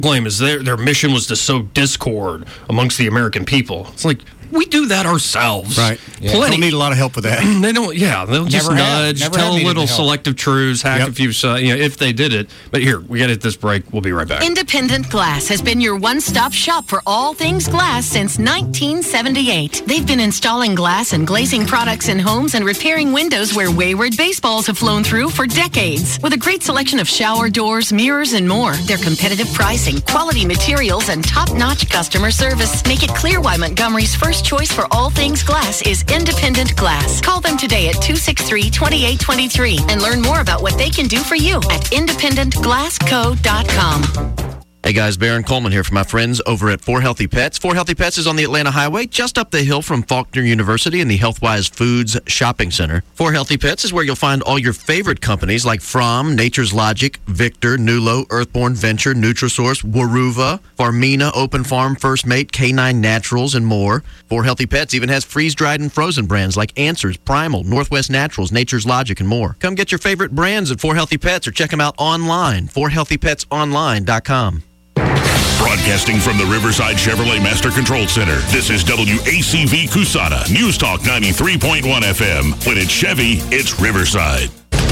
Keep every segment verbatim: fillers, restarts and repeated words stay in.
claim is their their mission was to sow discord amongst the American people. It's like, we do that ourselves. Right. Yeah. Plenty. Don't need a lot of help with that. They don't. Yeah, they'll just Never nudge, have, tell little selective truths, hack Yep. a few. Uh, you know, if they did it. But here, we got to hit this break. We'll be right back. Independent Glass has been your one-stop shop for all things glass since nineteen seventy-eight. They've been installing glass and glazing products in homes and repairing windows where wayward baseballs have flown through for decades. With a great selection of shower doors, mirrors, and more, their competitive pricing, quality materials, and top-notch customer service make it clear why Montgomery's first choice for all things glass is Independent Glass. Call them today at two six three, two eight two three and learn more about what they can do for you at independent glass co dot com. Hey guys, Baron Coleman here for my friends over at For Healthy Pets. For Healthy Pets is on the Atlanta Highway, just up the hill from Faulkner University and the Healthwise Foods Shopping Center. For Healthy Pets is where you'll find all your favorite companies like Fromm, Nature's Logic, Victor, Nulo, Earthborn Venture, Nutrisource, Waruva, Farmina, Open Farm, First Mate, K nine Naturals, and more. For Healthy Pets even has freeze-dried and frozen brands like Answers, Primal, Northwest Naturals, Nature's Logic, and more. Come get your favorite brands at For Healthy Pets or check them out online, for healthy pets online dot com. Broadcasting from the Riverside Chevrolet Master Control Center, this is W A C V Cusana, News Talk ninety-three point one F M. When it's Chevy, it's Riverside.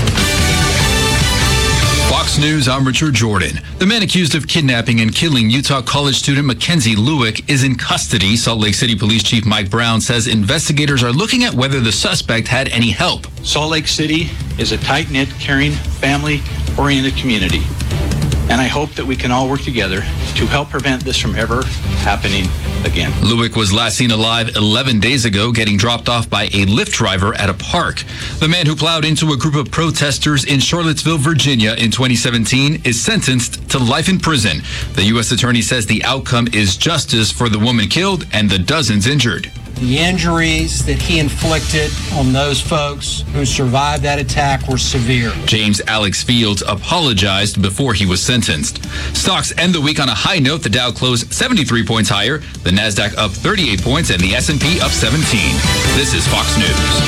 Fox News, I'm Richard Jordan. The man accused of kidnapping and killing Utah College student Mackenzie Lewick is in custody. Salt Lake City Police Chief Mike Brown says investigators are looking at whether the suspect had any help. Salt Lake City is a tight-knit, caring, family-oriented community. And I hope that we can all work together to help prevent this from ever happening again. Lewick was last seen alive eleven days ago, getting dropped off by a Lyft driver at a park. The man who plowed into a group of protesters in Charlottesville, Virginia in twenty seventeen is sentenced to life in prison. The U S attorney says the outcome is justice for the woman killed and the dozens injured. The injuries that he inflicted on those folks who survived that attack were severe. James Alex Fields apologized before he was sentenced. Stocks end the week on a high note. The Dow closed seventy-three points higher, the Nasdaq up thirty-eight points, and the S and P up seventeen. This is Fox News.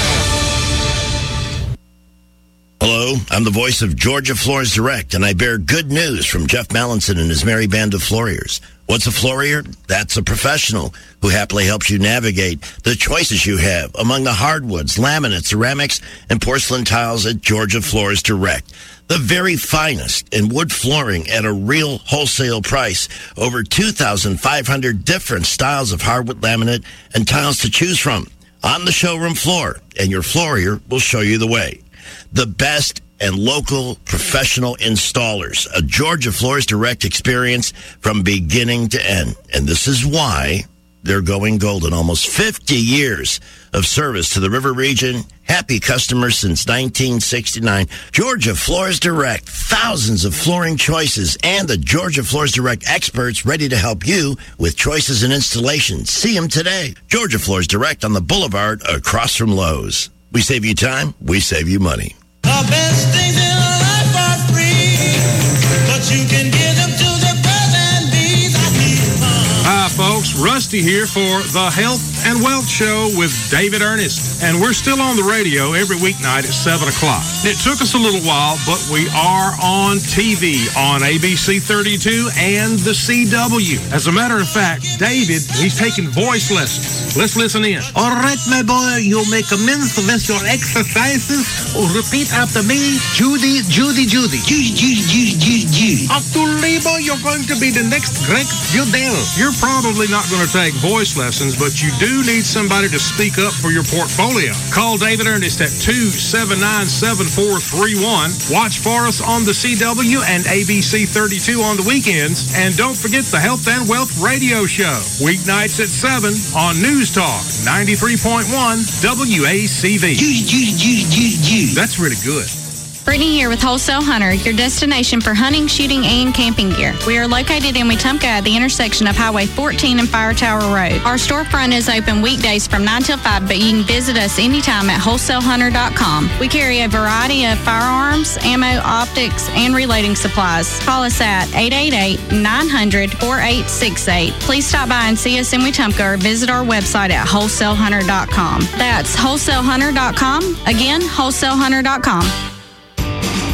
Hello, I'm the voice of Georgia Floors Direct, and I bear good news from Jeff Mallinson and his merry band of Floriers. What's a Florier? That's a professional who happily helps you navigate the choices you have among the hardwoods, laminate, ceramics, and porcelain tiles at Georgia Floors Direct. The very finest in wood flooring at a real wholesale price. Over two thousand five hundred different styles of hardwood, laminate, and tiles to choose from on the showroom floor, and your Florier will show you the way. The best and local professional installers, a Georgia Floors Direct experience from beginning to end. And this is why they're going golden. Almost fifty years of service to the River region. Happy customers since nineteen sixty-nine. Georgia Floors Direct. Thousands of flooring choices and the Georgia Floors Direct experts ready to help you with choices and installations. See them today. Georgia Floors Direct on the Boulevard across from Lowe's. We save you time. We save you money. The best things in life are free, but you can get them to the birds and bees. I need fun. Hi, folks. Rusty here for the Health and Wealth Show with David Ernest. And we're still on the radio every weeknight at seven o'clock. It took us a little while, but we are on T V on A B C thirty-two and the C W. As a matter of fact, David, he's taking voice lessons. Let's listen in. All right, my boy, you'll make amends with your exercises. Repeat after me. Judy, Judy, Judy. Judy, Judy, Judy, Judy, Judy. After labor, you're going to be the next Greg Budell. You're probably not going to take voice lessons, but you do need somebody to speak up for your portfolio. Call David Ernest at two seven nine, seven four three one. Watch for us on the C W and A B C thirty-two on the weekends. And don't forget the Health and Wealth Radio Show. Weeknights at seven on News Talk ninety-three point one W A C V. Judy, Judy, Judy, Judy, Judy. That's really good. Brittany here with Wholesale Hunter, your destination for hunting, shooting, and camping gear. We are located in Wetumpka at the intersection of Highway fourteen and Fire Tower Road. Our storefront is open weekdays from nine till five, but you can visit us anytime at wholesale hunter dot com. We carry a variety of firearms, ammo, optics, and reloading supplies. Call us at eight eight eight, nine hundred, four eight six eight. Please stop by and see us in Wetumpka or visit our website at wholesale hunter dot com. That's wholesale hunter dot com. Again, wholesale hunter dot com.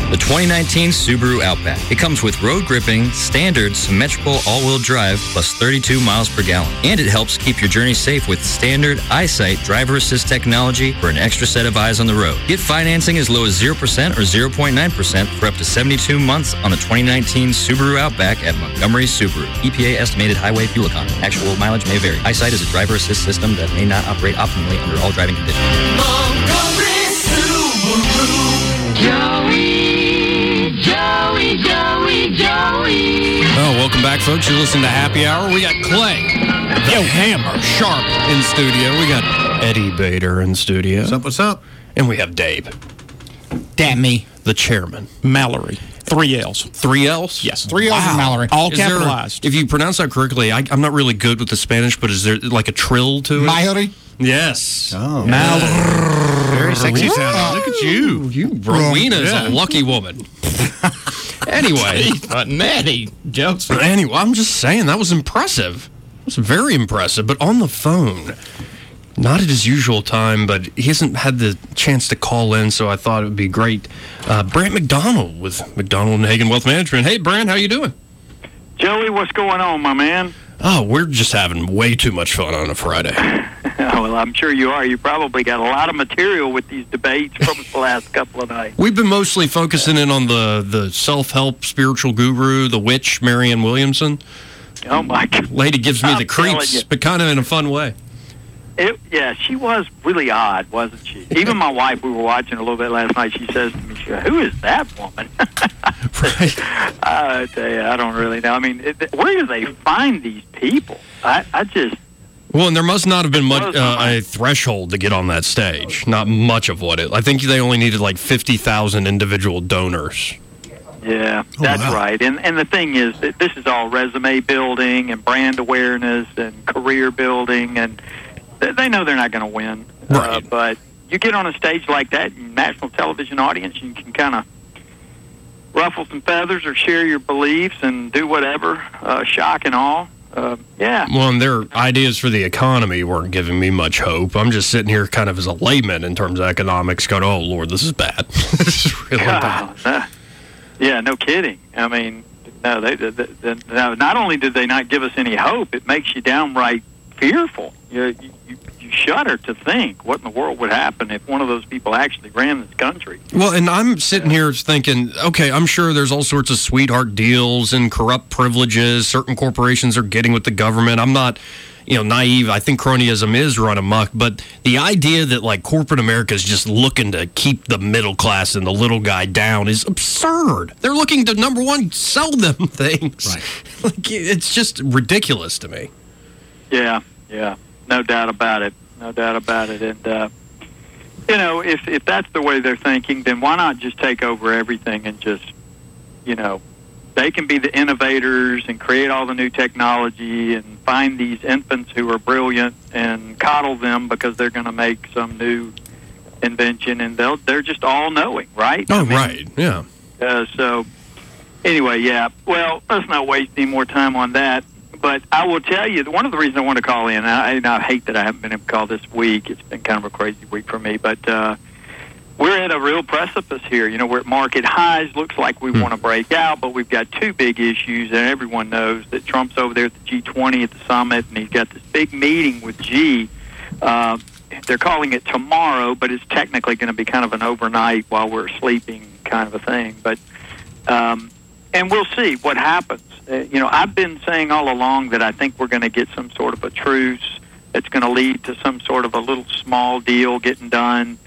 The twenty nineteen Subaru Outback. It comes with road gripping, standard, symmetrical all-wheel drive, plus thirty-two miles per gallon. And it helps keep your journey safe with standard EyeSight driver assist technology for an extra set of eyes on the road. Get financing as low as zero percent or zero point nine percent for up to seventy-two months on the twenty nineteen Subaru Outback at Montgomery Subaru. E P A estimated highway fuel economy. Actual mileage may vary. EyeSight is a driver assist system that may not operate optimally under all driving conditions. Montgomery Subaru. Joey, Joey, Joey, Joey. Oh, welcome back, folks. You're listening to Happy Hour. We got Clay, the Hammer Sharp in studio. We got Eddie Bader in studio. What's up, what's up? And we have Dave. Damn me. The chairman. Mallory. Three L's. Three L's? Yes, three L's and Mallory. All Is there- capitalized. if you pronounce that correctly, I, I'm not really good with the Spanish, but is there like a trill to it? Mallory. Yes. Oh. Mallory. Very sexy sounding. Look at you. You, Rowena is Yeah. a lucky woman. Anyway. Natty jokes. Anyway, I'm just saying, that was impressive. It was very impressive, but on the phone. Not at his usual time, but he hasn't had the chance to call in, so I thought it would be great. Uh, Brant McDonald with McDonald and Hagen Wealth Management. Hey, Brant, how you doing? Joey, what's going on, my man? Oh, we're just having way too much fun on a Friday. Well, I'm sure you are. You probably got a lot of material with these debates from the last couple of nights. We've been mostly focusing in on the, the self-help spiritual guru, the witch, Marianne Williamson. Oh, my God. Lady gives me I'm the telling creeps, you. but kind of in a fun way. It, yeah, she was really odd, wasn't she? Even my wife, we were watching a little bit last night, she says to me, she goes, who is that woman? Right. I tell you, I don't really know. I mean, it, where do they find these people? I, I just... Well, and there must not have been much Blows uh, my a threshold to get on that stage. Not much of what it... I think they only needed like fifty thousand individual donors. Yeah, that's wow. right. And and the thing is that this is all resume building and brand awareness and career building, and th- they know they're not going to win. Right. Uh, but you get on a stage like that, national television audience, you can kind of ruffle some feathers or share your beliefs and do whatever, uh, shock and awe. Uh, yeah. Well, and their ideas for the economy weren't giving me much hope. I'm just sitting here kind of as a layman in terms of economics going, oh, Lord, this is bad. This is really bad. Uh, yeah, no kidding. I mean, no, they, they, they, no, not only did they not give us any hope, it makes you downright fearful. You, you, you shudder to think what in the world would happen if one of those people actually ran this country. Well, and I'm sitting here thinking, okay, I'm sure there's all sorts of sweetheart deals and corrupt privileges certain corporations are getting with the government. I'm not, you know, naive. I think cronyism is run amok, but the idea that like corporate America is just looking to keep the middle class and the little guy down is absurd. They're looking to, number one, sell them things. Right. Like, it's just ridiculous to me. Yeah, yeah, no doubt about it, no doubt about it. And, uh, you know, if, if that's the way they're thinking, then why not just take over everything and just, you know, they can be the innovators and create all the new technology and find these infants who are brilliant and coddle them because they're going to make some new invention, and they'll, they're just all-knowing, right? Oh, I mean, right, yeah. Uh, so, anyway, yeah. Well, let's not waste any more time on that. But I will tell you, one of the reasons I want to call in, I, and I hate that I haven't been able to call this week. It's been kind of a crazy week for me. But uh, we're at a real precipice here. You know, we're at market highs. Looks like we hmm. want to break out, but we've got two big issues, and everyone knows that Trump's over there at the G twenty at the summit, and he's got this big meeting with Xi. Uh, they're calling it tomorrow, but it's technically going to be kind of an overnight while we're sleeping kind of a thing. But um, and we'll see what happens. Uh, you know, I've been saying all along that I think we're going to get some sort of a truce that's going to lead to some sort of a little small deal getting done.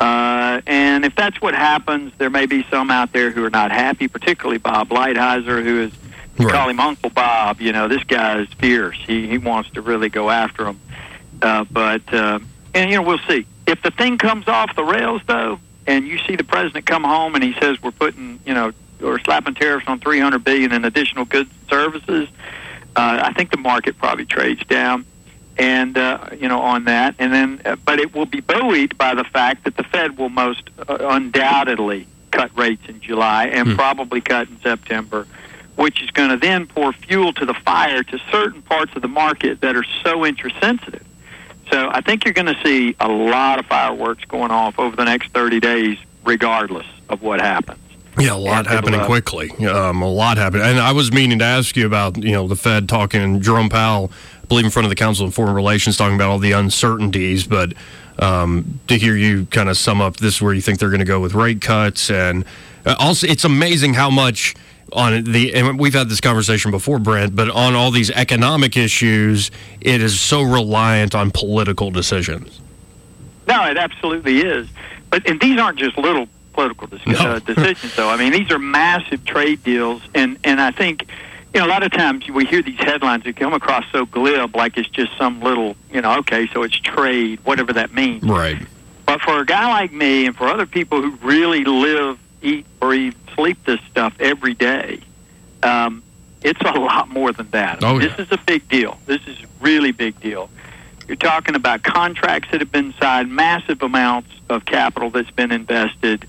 Uh, and if that's what happens, there may be some out there who are not happy, particularly Bob Lighthizer, who is, we right. call him Uncle Bob. You know, this guy is fierce. He, he wants to really go after him. Uh, but, uh, and, you know, we'll see. If the thing comes off the rails, though, and you see the president come home and he says we're putting, you know, or slapping tariffs on three hundred billion dollars in additional goods and services, uh, I think the market probably trades down, and uh, you know, on that. And then, uh, but it will be buoyed by the fact that the Fed will most uh, undoubtedly cut rates in July and hmm. probably cut in September, which is going to then pour fuel to the fire to certain parts of the market that are so interest sensitive. So I think you're going to see a lot of fireworks going off over the next thirty days, regardless of what happens. Yeah, a lot happening quickly. Um, a lot happening. And I was meaning to ask you about, you know, the Fed talking, Jerome Powell, I believe in front of the Council on Foreign Relations, talking about all the uncertainties. But um, to hear you kind of sum up, this is where you think they're going to go with rate cuts. And also, it's amazing how much on the, and we've had this conversation before, Brent, but on all these economic issues, it is so reliant on political decisions. No, it absolutely is. But and these aren't just little political dis- no. uh, decisions, though. I mean, these are massive trade deals, and, and I think, you know, a lot of times we hear these headlines that come across so glib, like it's just some little, you know, okay, so it's trade, whatever that means. Right. But for a guy like me and for other people who really live, eat, breathe, sleep this stuff every day, um, it's a lot more than that. Oh, this yeah. is a big deal. This is a really big deal. You're talking about contracts that have been signed, massive amounts of capital that's been invested.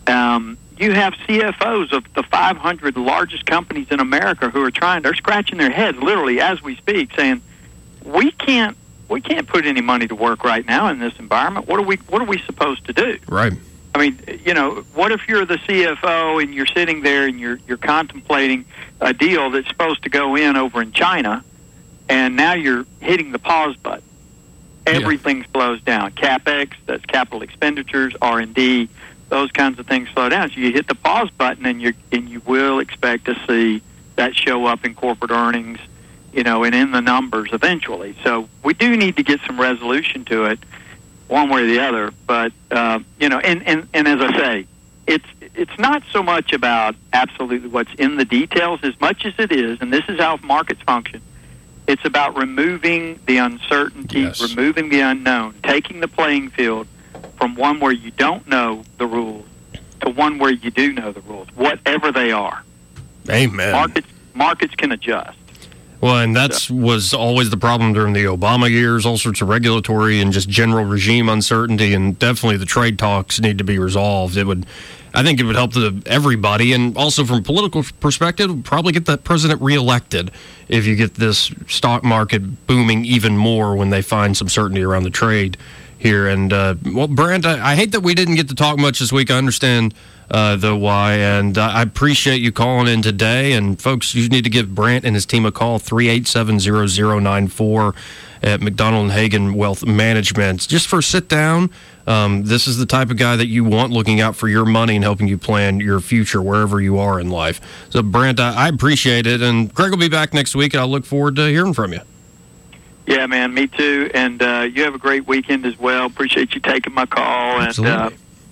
Um, you have C F Os of the five hundred largest companies in America who are trying, they're scratching their heads literally as we speak, saying, we can't we can't put any money to work right now in this environment. What are we what are we supposed to do? Right. I mean, you know, what if you're the C F O and you're sitting there and you're you're contemplating a deal that's supposed to go in over in China, and now you're hitting the pause button? Everything yeah. slows down. CapEx, that's capital expenditures, R and D, those kinds of things slow down. So you hit the pause button, and you and you will expect to see that show up in corporate earnings, you know, and in the numbers eventually. So we do need to get some resolution to it, one way or the other. But uh, you know, and, and, and as I say, it's it's not so much about absolutely what's in the details as much as it is, and this is how markets function. It's about removing the uncertainty, yes. removing the unknown, taking the playing field from one where you don't know the rules to one where you do know the rules, whatever they are. Amen. Markets markets can adjust. Well, and that so. was always the problem during the Obama years, all sorts of regulatory and just general regime uncertainty, and definitely the trade talks need to be resolved. It would, I think it would help the, everybody, and also from a political perspective, probably get that president reelected if you get this stock market booming even more when they find some certainty around the trade here. And, uh, well, Brent, I, I hate that we didn't get to talk much this week. I understand uh, the why, and uh, I appreciate you calling in today. And, folks, you need to give Brent and his team a call, three eight seven, zero zero nine four at McDonald and Hagen Wealth Management. Just for a sit-down. Um, this is the type of guy that you want looking out for your money and helping you plan your future wherever you are in life. So, Brent, I, I appreciate it. And Greg will be back next week, and I look forward to hearing from you. Yeah, man, me too. And uh, you have a great weekend as well. Appreciate you taking my call. Absolutely. And, uh,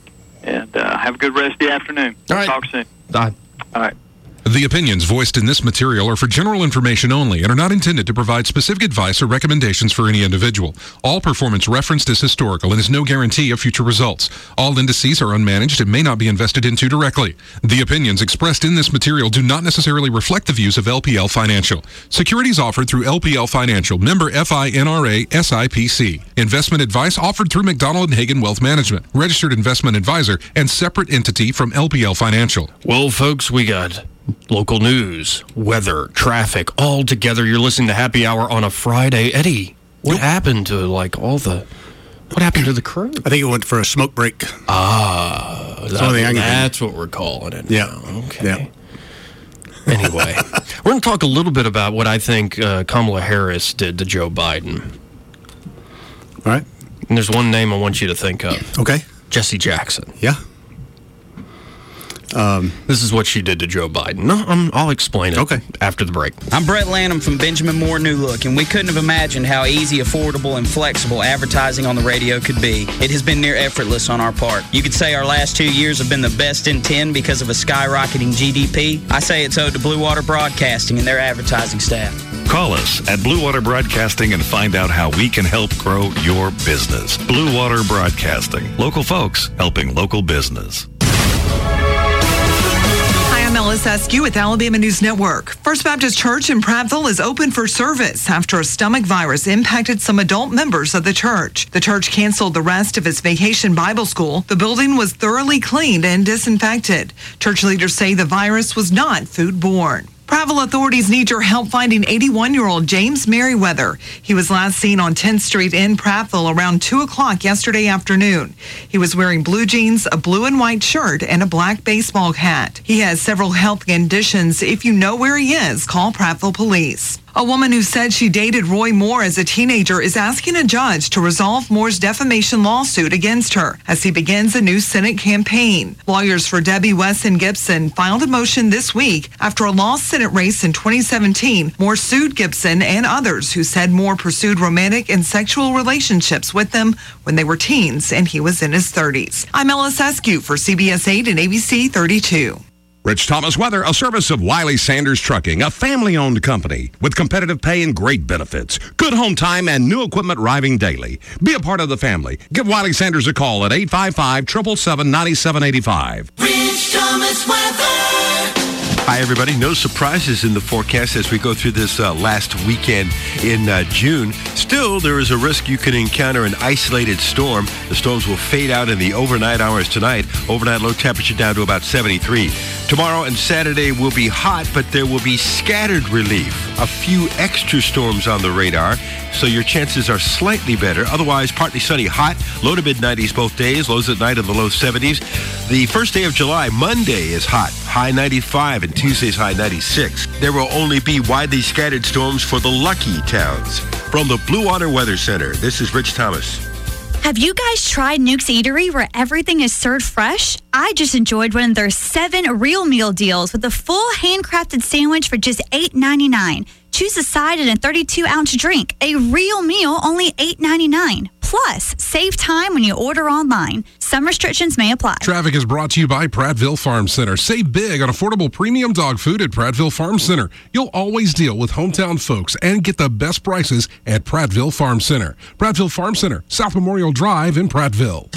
and uh, have a good rest of the afternoon. All right. Talk soon. Bye. All right. The opinions voiced in this material are for general information only and are not intended to provide specific advice or recommendations for any individual. All performance referenced is historical and is no guarantee of future results. All indices are unmanaged and may not be invested into directly. The opinions expressed in this material do not necessarily reflect the views of L P L Financial. Securities offered through L P L Financial, member FINRA S I P C. Investment advice offered through McDonald and Hagen Wealth Management, registered investment advisor and separate entity from L P L Financial. Well, folks, we got local news, weather, traffic, all together. You're listening to Happy Hour on a Friday. Eddie, what yep. happened to, like, all the... What happened to the crew? I think it went for a smoke break. Ah, that's, that, that's what we're calling it. Yeah. Now. Okay. Yeah. Anyway, we're going to talk a little bit about what I think uh, Kamala Harris did to Joe Biden. All right. And there's one name I want you to think of. Okay. Jesse Jackson. Yeah. Um, this is what she did to Joe Biden. No, I'm, I'll explain it okay. after the break. I'm Brett Lanham from Benjamin Moore New Look, and we couldn't have imagined how easy, affordable, and flexible advertising on the radio could be. It has been near effortless on our part. You could say our last two years have been the best in ten because of a skyrocketing G D P. I say it's owed to Blue Water Broadcasting and their advertising staff. Call us at Blue Water Broadcasting and find out how we can help grow your business. Blue Water Broadcasting. Local folks helping local business. I'm Ellis Askew with Alabama News Network. First Baptist Church in Prattville is open for service after a stomach virus impacted some adult members of the church. The church canceled the rest of its vacation Bible school. The building was thoroughly cleaned and disinfected. Church leaders say the virus was not foodborne. Prattville authorities need your help finding eighty-one-year-old James Merriweather. He was last seen on tenth Street in Prattville around two o'clock yesterday afternoon. He was wearing blue jeans, a blue and white shirt, and a black baseball hat. He has several health conditions. If you know where he is, call Prattville Police. A woman who said she dated Roy Moore as a teenager is asking a judge to resolve Moore's defamation lawsuit against her as he begins a new Senate campaign. Lawyers for Debbie Wesson Gibson filed a motion this week after a lost Senate race in twenty seventeen. Moore sued Gibson and others who said Moore pursued romantic and sexual relationships with them when they were teens and he was in his thirties. I'm Ella Sescu for C B S eight and A B C thirty-two. Rich Thomas Weather, a service of Wiley Sanders Trucking, a family-owned company with competitive pay and great benefits. Good home time and new equipment arriving daily. Be a part of the family. Give Wiley Sanders a call at eight five five, seven seven seven, nine seven eight five. Rich Thomas Weather. Hi, everybody. No surprises in the forecast as we go through this uh, last weekend in uh, June. Still, there is a risk you can encounter an isolated storm. The storms will fade out in the overnight hours tonight. Overnight low temperature down to about seventy-three. Tomorrow and Saturday will be hot, but there will be scattered relief. A few extra storms on the radar, so your chances are slightly better. Otherwise, partly sunny, hot, low to mid nineties both days, lows at night in the low seventies. The first day of July, Monday, is hot, high ninety-five, and Tuesday's high ninety-six. There will only be widely scattered storms for the lucky towns. From the Blue Water Weather Center, this is Rich Thomas. Have you guys tried Nuke's Eatery where everything is served fresh? I just enjoyed one of their seven real meal deals with a full handcrafted sandwich for just eight ninety-nine. Choose a side and a thirty-two ounce drink. A real meal, only eight ninety-nine. Plus, save time when you order online. Some restrictions may apply. Traffic is brought to you by Prattville Farm Center. Save big on affordable premium dog food at Prattville Farm Center. You'll always deal with hometown folks and get the best prices at Prattville Farm Center. Prattville Farm Center, South Memorial Drive in Prattville.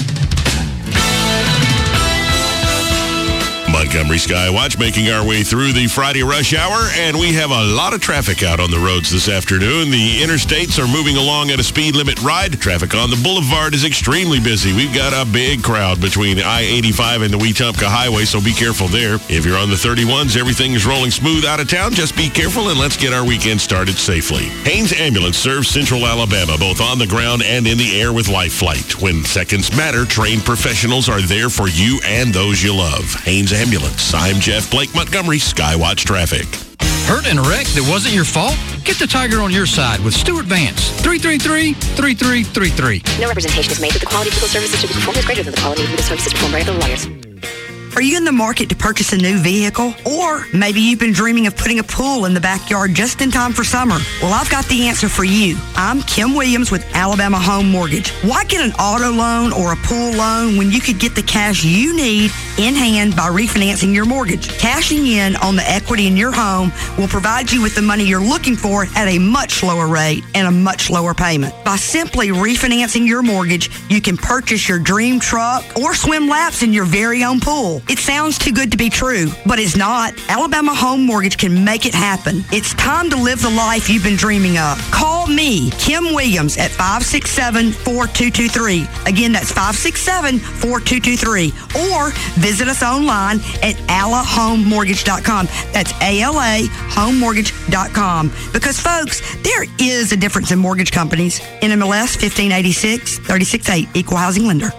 Montgomery Skywatch making our way through the Friday rush hour, and we have a lot of traffic out on the roads this afternoon. The interstates are moving along at a speed limit ride. Traffic on the boulevard is extremely busy. We've got a big crowd between I eighty-five and the Wetumpka Highway, so be careful there. If you're on the thirty-ones, everything is rolling smooth out of town. Just be careful and let's get our weekend started safely. Haynes Ambulance serves Central Alabama, both on the ground and in the air with Life Flight. When seconds matter, trained professionals are there for you and those you love. Haynes Ambulance. I'm Jeff Blake Montgomery, Skywatch Traffic. Hurt in a wreck that wasn't your fault? Get the Tiger on your side with Stuart Vance. three three three, three three three three. No representation is made that the quality of legal services to be performed is greater than the quality of legal services performed by other lawyers. Are you in the market to purchase a new vehicle? Or maybe you've been dreaming of putting a pool in the backyard just in time for summer? Well, I've got the answer for you. I'm Kim Williams with Alabama Home Mortgage. Why get an auto loan or a pool loan when you could get the cash you need in hand by refinancing your mortgage? Cashing in on the equity in your home will provide you with the money you're looking for at a much lower rate and a much lower payment. By simply refinancing your mortgage, you can purchase your dream truck or swim laps in your very own pool. It sounds too good to be true, but it's not. Alabama Home Mortgage can make it happen. It's time to live the life you've been dreaming of. Call me, Kim Williams, at five six seven, four two two three. Again, that's five six seven, four two two three. Or visit us online at ala home mortgage dot com. That's A L A home mortgage dot com. Because, folks, there is a difference in mortgage companies. N M L S fifteen eighty-six, thirty-six eight, Equal Housing Lender.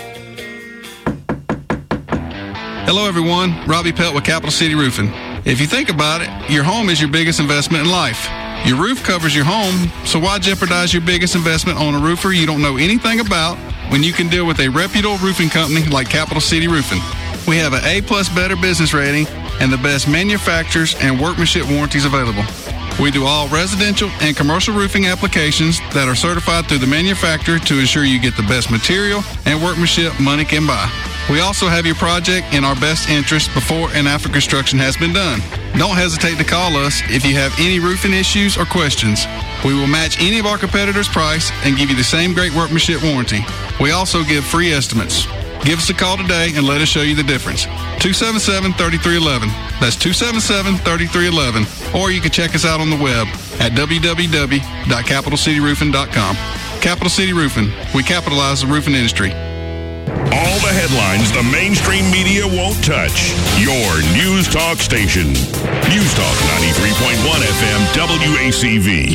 Hello, everyone. Robbie Pelt with Capital City Roofing. If you think about it, your home is your biggest investment in life. Your roof covers your home, so why jeopardize your biggest investment on a roofer you don't know anything about when you can deal with a reputable roofing company like Capital City Roofing? We have an A-plus Better Business rating and the best manufacturers and workmanship warranties available. We do all residential and commercial roofing applications that are certified through the manufacturer to ensure you get the best material and workmanship money can buy. We also have your project in our best interest before and after construction has been done. Don't hesitate to call us if you have any roofing issues or questions. We will match any of our competitors' price and give you the same great workmanship warranty. We also give free estimates. Give us a call today and let us show you the difference. two seven seven, three three one one. That's two seven seven, three three one one. Or you can check us out on the web at w w w dot capital city roofing dot com. Capital City Roofing. We capitalize the roofing industry. All the headlines the mainstream media won't touch. Your News Talk station. News Talk ninety-three point one F M W A C V.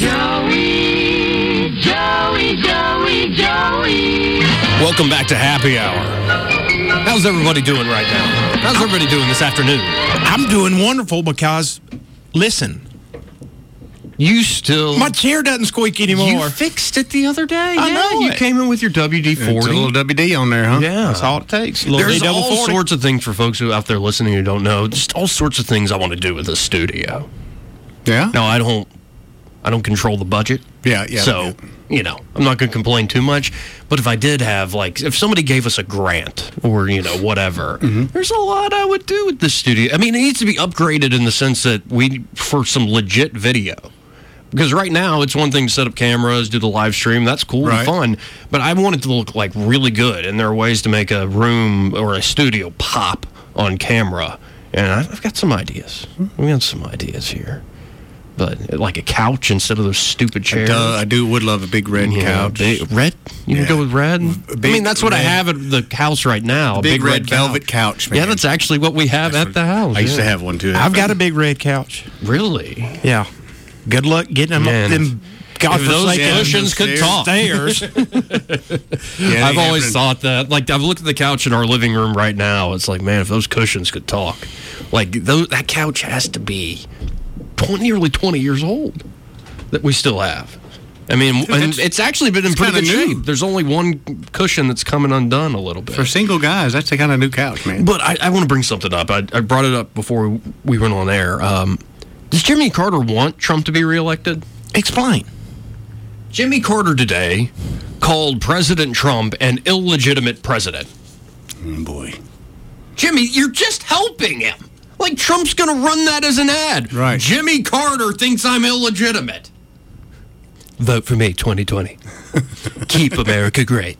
Joey, Joey, Joey, Joey. Welcome back to Happy Hour. How's everybody doing right now? How's everybody doing this afternoon? I'm doing wonderful because, listen. You still... My chair doesn't squeak anymore. You fixed it the other day. I yeah, know you it. came in with your W D forty. It's a little W D on there, huh? Yeah. That's all it takes. A little There's D all forty. sorts of things for folks who out there listening who don't know. Just all sorts of things I want to do with this studio. Yeah? No, I don't. I don't control the budget. Yeah, yeah. So, yeah. you know, I'm not going to complain too much. But if I did have, like, if somebody gave us a grant or, you know, whatever, Mm-hmm. there's a lot I would do with this studio. I mean, it needs to be upgraded in the sense that we, for some legit video. Because right now, it's one thing to set up cameras, do the live stream. That's cool Right. and fun. But I want it to look, like, really good. And there are ways to make a room or a studio pop on camera. And I've got some ideas. We got some ideas here. But like a couch instead of those stupid chairs. Duh, I do would love a big red Yeah, couch. big- red? You Yeah. can go with red? big I mean, that's what I red- have at the house right now. A big, big, red, couch. velvet couch, man. Yeah, that's actually what we have at the house. I used to yeah. have one too. I've got a big red couch. Really? Yeah. Good luck getting them Man. up them If those godforsaken cushions could talk. stairs. Yeah, I've they always have- thought that. Like, I've looked at the couch in our living room right now. It's like, man, if those cushions could talk. Like, those, that couch has to be twenty, nearly twenty years old that we still have. I mean, Dude, and that's- it's actually been in it's pretty good kinda new. shape. There's only one cushion that's coming undone a little bit. For single guys, that's the kind of new couch, man. But I, I want to bring something up. I, I brought it up before we went on air. Um, does Jimmy Carter want Trump to be reelected? Explain. Jimmy Carter today called President Trump an illegitimate president. Oh, boy. Jimmy, you're just helping him. Like, Trump's going to run that as an ad. Right. Jimmy Carter thinks I'm illegitimate. Vote for me, twenty twenty. Keep America great.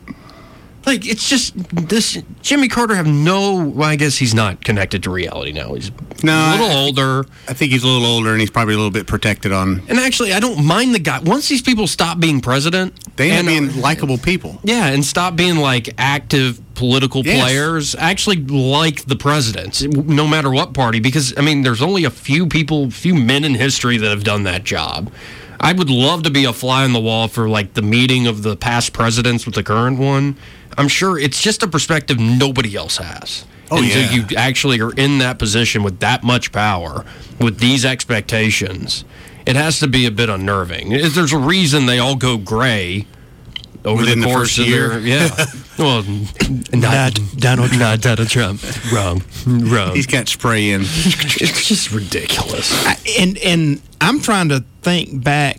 Like, it's just, this, Jimmy Carter have no, well, I guess he's not connected to reality now. He's No, a little I- older. I think he's a little older, and he's probably a little bit protected on. And actually, I don't mind the guy. Once these people stop being president, They end up and- being likable people. yeah, and stop being like active political Yes. players, actually like the president, no matter what party, because, I mean, there's only a few people, few men in history that have done that job. I would love to be a fly on the wall for, like, the meeting of the past presidents with the current one. I'm sure it's just a perspective nobody else has. Oh, and yeah. so you actually are in that position with that much power, with these expectations. It has to be a bit unnerving. There's a reason they all go gray over Within the the course first of year. their, yeah. Well, not, Donald Trump. Not Donald Trump. Wrong. Wrong. He's got spray in. It's just ridiculous. I, and and I'm trying to think back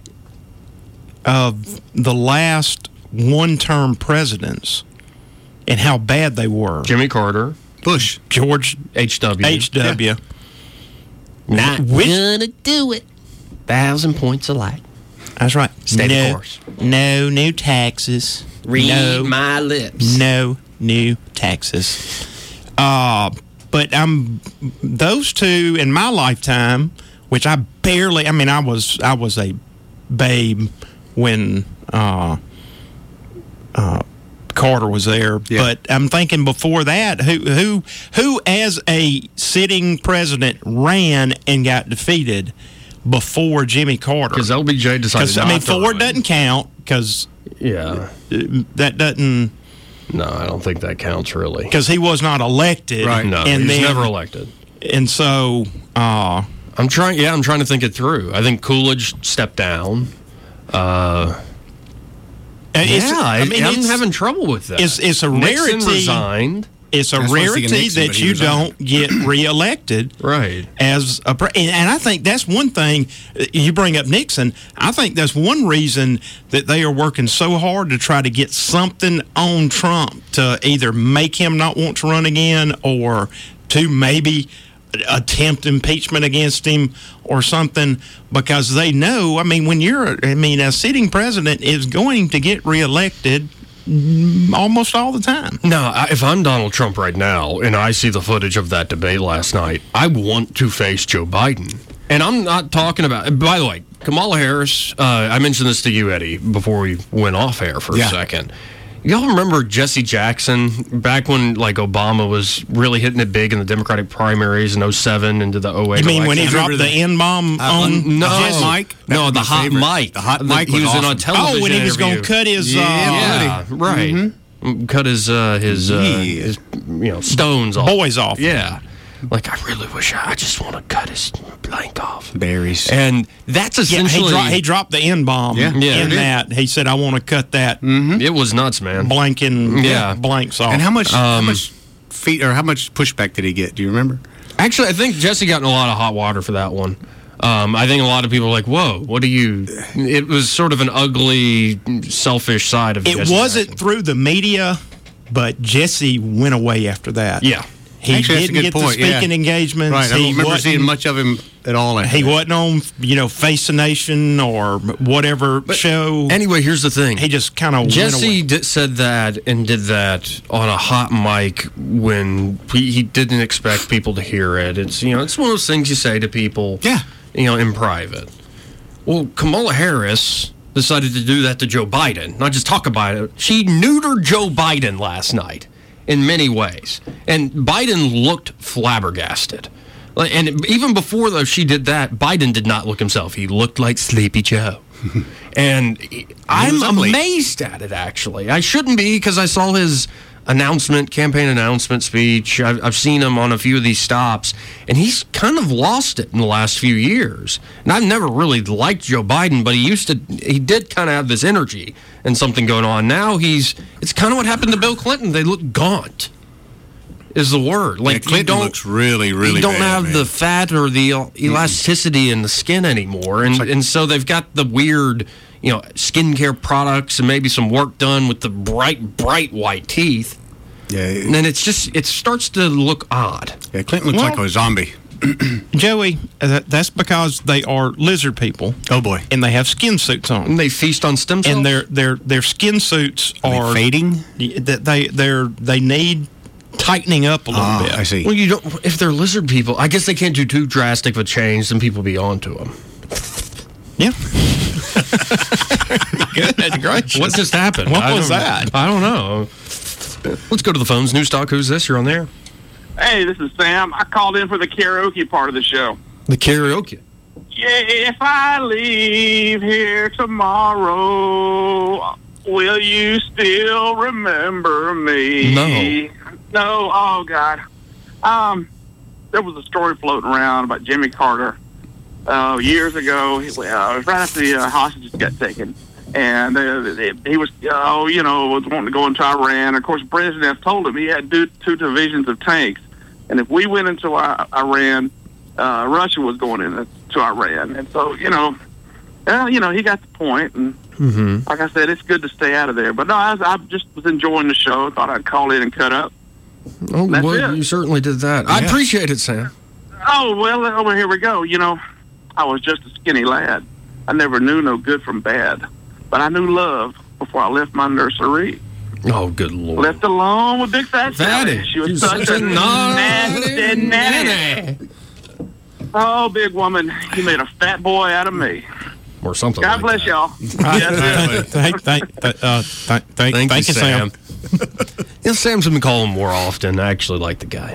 of the last one-term presidents and how bad they were. Jimmy Carter, Bush, George H W. H W. Not Which- gonna do it. Thousand points alike. That's right. Stay the no, course. No new taxes. Read no, my lips. no new taxes. Uh, but I'm those two in my lifetime, which I barely. I mean, I was I was a babe when uh, uh, Carter was there. Yeah. But I'm thinking before that, who who who as a sitting president ran and got defeated before Jimmy Carter? Because L B J decided Because not I mean, to Ford run. doesn't count because Yeah. that doesn't No, I don't think that counts really. because he was not elected. Right. No, and he was then, never elected. And so, uh, I'm trying. Yeah, I'm trying to think it through. I think Coolidge stepped down. Uh, it's, yeah, I, I mean, I'm it's, having trouble with that. it's it's a Nixon rarity. resigned. It's a That's what I was thinking rarity Nixon, but that he you resigned. don't get reelected. Right. As a pre- and, and I think that's one thing uh, you bring up Nixon. I think that's one reason that they are working so hard to try to get something on Trump to either make him not want to run again or to maybe attempt impeachment against him or something, because they know, I mean, when you're, I mean, a sitting president is going to get reelected mm, almost all the time. No, I- if I'm Donald Trump right now and I see the footage of that debate last night, I want to face Joe Biden. And I'm not talking about, by the way, Kamala Harris, uh, I mentioned this to you, Eddie, before we went off air for Yeah. a second. Y'all remember Jesse Jackson back when like Obama was really hitting it big in the Democratic primaries in oh seven into the oh eight? You mean when he election? dropped the N-bomb Uh, on no, Jesse? Mike? That No, was the my hot favorite. mic. The hot mic He was was in on awesome. television. Oh, when he was interview. going to cut his... Uh, Yeah, right. Mm-hmm. Cut his uh, his, uh, Yeah. his you know stones off. Boys off. Yeah. Like I really wish I, I just want to cut his blank off. Berries. And that's Yeah, essentially he, dro- he dropped the N-bomb Yeah. Yeah. in He did. that. He said, I want to cut that it was nuts, man. blanking Yeah. blanks off. And how much, how Um, much feet or how much pushback did he get? Do you remember? Actually, I think Jesse got in a lot of hot water for that one. Um, I think a lot of people were like, "Whoa, what do you?" It was sort of an ugly, selfish side of It Jesse wasn't Jackson. through the media, but Jesse went away after that. Yeah. He Actually, that's a didn't good get point, the speaking yeah. engagements. Right. I He don't remember wasn't- seeing much of him at all. after He that. wasn't on, you know, Face the Nation or whatever show. Anyway, here's the thing. He just kind of Jesse did, said that and did that on a hot mic when he, he didn't expect people to hear it. It's you know, it's one of those things you say to people, Yeah. you know, in private. Well, Kamala Harris decided to do that to Joe Biden, not just talk about it. She neutered Joe Biden last night in many ways, and Biden looked flabbergasted. Like, and even before though she did that, Biden did not look himself. He looked like Sleepy Joe. And I'm was ugly. amazed at it, actually. I shouldn't be because I saw his announcement, campaign announcement speech. I've, I've seen him on a few of these stops, and he's kind of lost it in the last few years. And I've never really liked Joe Biden, but he used to, he did kind of have this energy and something going on. Now he's, it's kind of what happened to Bill Clinton. They look gaunt, is the word. Like, Yeah, Clinton you don't, looks really, really you don't bad, have man. the fat or the el- elasticity in the skin anymore, and and so they've got the weird, you know, skincare products and maybe some work done with the bright, bright white teeth. Yeah. And then it's just it starts to look odd. Yeah, Clinton looks Well- like a zombie. Joey, uh, that, that's because they are lizard people. Oh boy. And they have skin suits on. And they feast on stem cells. And their their their skin suits Are are, they fading? That they they're they need tightening up a little Ah, bit. I see. Well, you don't. If they're lizard people, I guess they can't do too drastic of a change. Then people be onto them. Yeah. Good gracious. What just happened? What I was don't- that? I don't know. Let's go to the phones. News Talk. Who's this? You're on there. Hey, this is Sam. I called in for the karaoke part of the show. The karaoke. Yeah, if I leave here tomorrow, will you still remember me? No. No, oh, God. Um, there was a story floating around about Jimmy Carter uh, years ago. He, uh, it was right after the uh, hostages got taken. And uh, he was, oh, you know, was wanting to go into Iran. Of course, Brezhnev told him he had two, two divisions of tanks. And if we went into I- Iran, uh, Russia was going into Iran. And so, you know, well, you know, he got the point. And Mm-hmm. like I said, it's good to stay out of there. But no, I, was, I just was enjoying the show. Thought I'd call in and cut up. Oh, That's well, it. you certainly did that. I Yeah. appreciate it, Sam. Oh, well, over here we go. You know, I was just a skinny lad. I never knew no good from bad. But I knew love before I left my nursery. Oh, good Lord. Left alone with Big Fat Fatty. Sally. She was You such, such a a nasty naughty nanny. nanny. Oh, big woman, you made a fat boy out of me. Or something God like bless that. y'all. Right. thank, thank, uh, thank, thank, Thank, thank you, you, Sam. Sam. Yeah, Sam's been calling more often. I actually like the guy.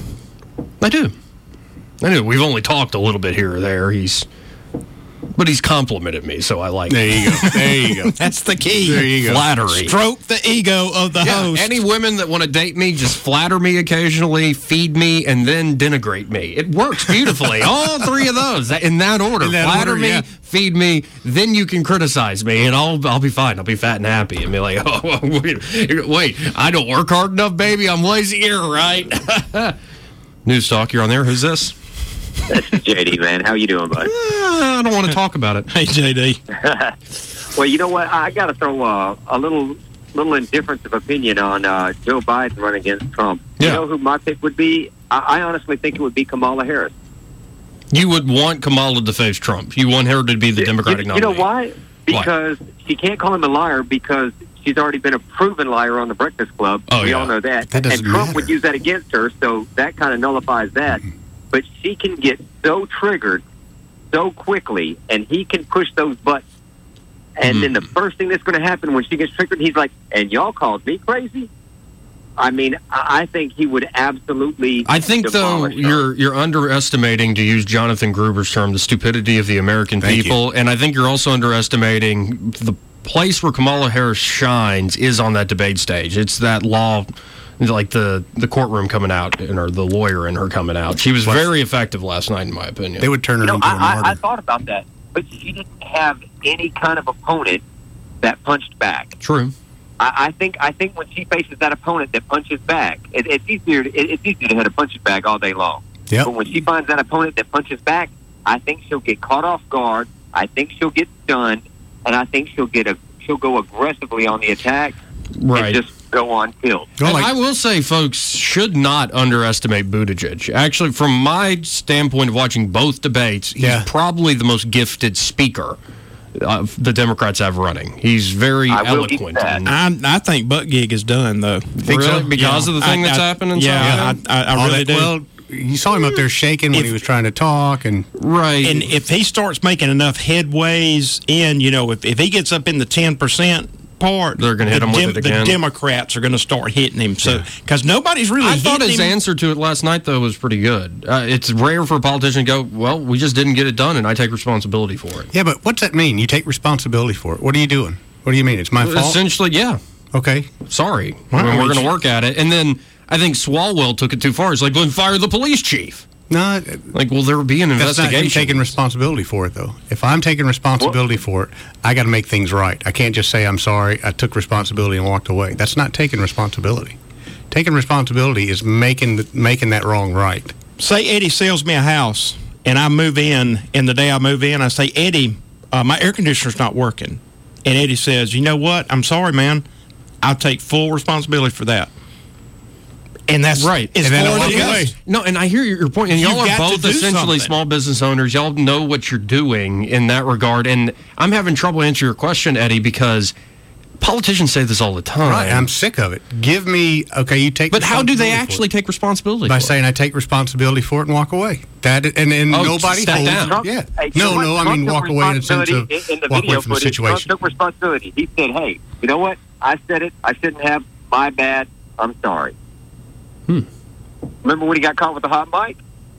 I do. I do. We've only talked a little bit here or there. He's, but he's complimented me, so I like There it. you go. There you go. That's the key. There you go. Flattery. Stroke the ego of the Yeah, host. any women that want to date me, just flatter me occasionally, feed me, and then denigrate me. It works beautifully. All three of those in that order. In that flatter order, me, yeah. feed me, then you can criticize me, and I'll I'll be fine. I'll be fat and happy, and be like, oh wait, wait, I don't work hard enough, baby. I'm lazy here, right? News Talk, you're on there. Who's this? That's J D, man. How you doing, bud? Uh, I don't want to talk about it. Hey, J D. Well, you know what? I got to throw uh, a little little indifference of opinion on uh, Joe Biden running against Trump. Yeah. You know who my pick would be? I, I honestly think it would be Kamala Harris. You would want Kamala to face Trump. You want her to be the Democratic you, you nominee. know why? Because she can't call him a liar because she's already been a proven liar on the Breakfast Club. Oh, we yeah. all know that. That doesn't and Trump matter. would use that against her, so that kind of nullifies that. But she can get so triggered so quickly, and he can push those buttons And Mm. then the first thing that's going to happen when she gets triggered, he's like, and y'all called me crazy? I mean, I I think he would absolutely I think, though, demolish her. you're you're underestimating, to use Jonathan Gruber's term, the stupidity of the American Thank people. And I think you're also underestimating the place where Kamala Harris shines is on that debate stage. It's that law, like the, the courtroom coming out, and or the lawyer in her coming out. She was very effective last night, in my opinion. They would turn her No, into a I, I, I martyr. thought about that, but she didn't have any kind of opponent that punched back. True. I, I think I think when she faces that opponent that punches back, it, it's easier. It, it's easier to hit a punching bag all day long. Yep. But when she finds that opponent that punches back, I think she'll get caught off guard. I think she'll get stunned, and I think she'll get a she'll go aggressively on the attack Right. and just go on tilt. And I will say, folks should not underestimate Buttigieg. Actually, from my standpoint of watching both debates, he's Yeah. probably the most gifted speaker uh, the Democrats have running. He's very I will give you eloquent. that. and- I, I think Butt Gig is done, though. Think so? Really? Because of the thing that's happened and Yeah, stuff? I, I, I All really that- do. Well, you saw him up there shaking when If- he was trying to talk, and Right. And if he starts making enough headways in, you know, if, if he gets up in the ten percent part, They're gonna hit the him with it again. The Democrats are going to start hitting him. So, because nobody's really I thought hitting his him. answer to it last night, though, was pretty good. Uh, it's rare for a politician to go, well, we just didn't get it done, and I take responsibility for it. yeah, but what's that mean? You take responsibility for it. What are you doing? What do you mean? It's my fault. Essentially, yeah. Okay. Sorry. Well, I mean, I we're mean, going to work at it. And then I think Swalwell took it too far. He's like, well, then fire the police chief. No, Like, well, there will be an that's not him investigation. taking responsibility for it, though. If I'm taking responsibility for it, I got to make things right. I can't just say I'm sorry. I took responsibility and walked away. That's not taking responsibility. Taking responsibility is making the, making that wrong right. Say Eddie sells me a house, and I move in, and the day I move in, I say, Eddie, uh, my air conditioner's not working. And Eddie says, you know what? I'm sorry, man. I'll take full responsibility for that. And that's Right. as And then far I as it walk goes. away. No, and I hear your your point. And y'all You've are got to both do essentially something. small business owners. Y'all know what you're doing in that regard. And I'm having trouble answering your question, Eddie, because politicians say this all the time. Right. I'm sick of it. Give me, okay, you take But how do they responsibility for actually it. take responsibility By for it? saying I take responsibility for it and walk away. That and, and Oh, nobody step holds. down. Trump- Yeah. hey, no, Trump- no. I Trump mean, took walk away in the sense of responsibility in the walk away video from the footage. Trump situation. took responsibility. He said, "Hey, you know what? I said it. I shouldn't have. My bad. I'm sorry." Hmm. Remember when he got caught with the hot mic?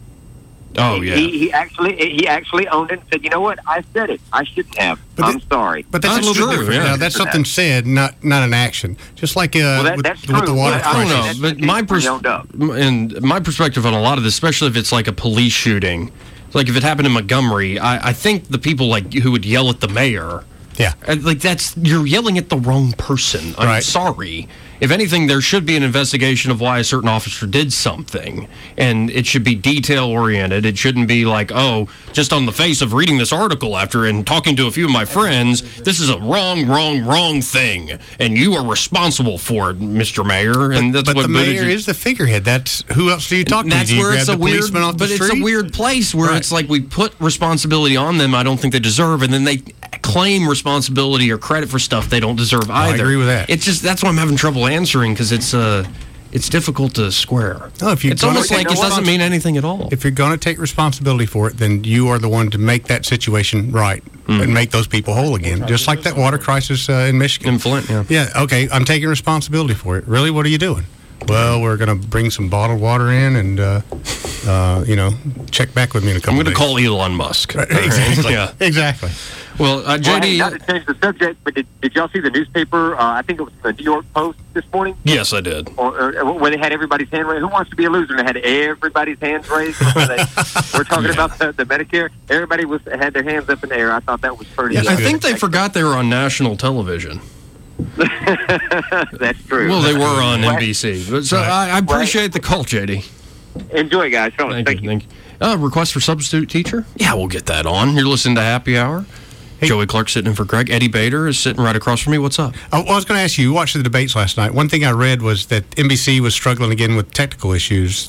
Oh, yeah. He, he actually he actually owned it and said, "You know what? I said it. I shouldn't have. I'm sorry." But that's, That's a little true, bit different. yeah. Now, that's something said, not not an action. Just like uh, that- with, that's with the true. water Yeah, I don't crisis. know, but my pers- He owned up. and my perspective on a lot of this, especially if it's like a police shooting, like if it happened in Montgomery, I, I think the people like who would yell at the mayor, Yeah. uh, like that's you're yelling at the wrong person. I'm Right. sorry. If anything, there should be an investigation of why a certain officer did something, and it should be detail oriented. It shouldn't be like, oh, just on the face of reading this article after and talking to a few of my friends, this is a wrong, wrong, wrong thing, and you are responsible for it, Mister Mayor. And that's But what the mayor Buttigieg- is the figurehead. That's who else do you talk to? that's Do you where grab it's the a weird, policeman off the but it's a street? weird place where Right. it's like we put responsibility on them. I don't think they deserve, and then they claim responsibility or credit for stuff they don't deserve I either. agree with that. It's just that's why I'm having trouble answering because it's uh it's difficult to square. No, if you it's don't almost take like it doesn't respons- mean anything at all. If you're going to take responsibility for it, then you are the one to make that situation right Mm. and make those people whole again. Just like that water crisis uh, in Michigan. In Flint, yeah. Yeah, okay, I'm taking responsibility for it. Really, what are you doing? Well, we're going to bring some bottled water in and, uh, uh, you know, check back with me in a couple I'm going to days. call Elon Musk. Right, All right, exactly. Yeah. Exactly. Well, uh, Well, hey, J D. not to change the subject, but did, did y'all see the newspaper? Uh, I think it was the New York Post this morning, Yes, I did. or, or where they had everybody's hand raised. Who wants to be a loser? And they had everybody's hands raised. Where they, we're talking about the, the Medicare. Everybody was had their hands up in the air. I thought that was pretty. Yeah, good. I think they forgot they were on national television. That's true. Well, they were on Well, N B C. But, so I, I appreciate the call, J D. Enjoy, guys. Fellas, Thank, thank you. Thank you. Uh, request for substitute teacher? Yeah, we'll get that on. You're listening to Happy Hour. Joey Clark sitting in for Greg. Eddie Bader is sitting right across from me. What's up? Oh, well, I was going to ask you, you watched the debates last night. One thing I read was that N B C was struggling again with technical issues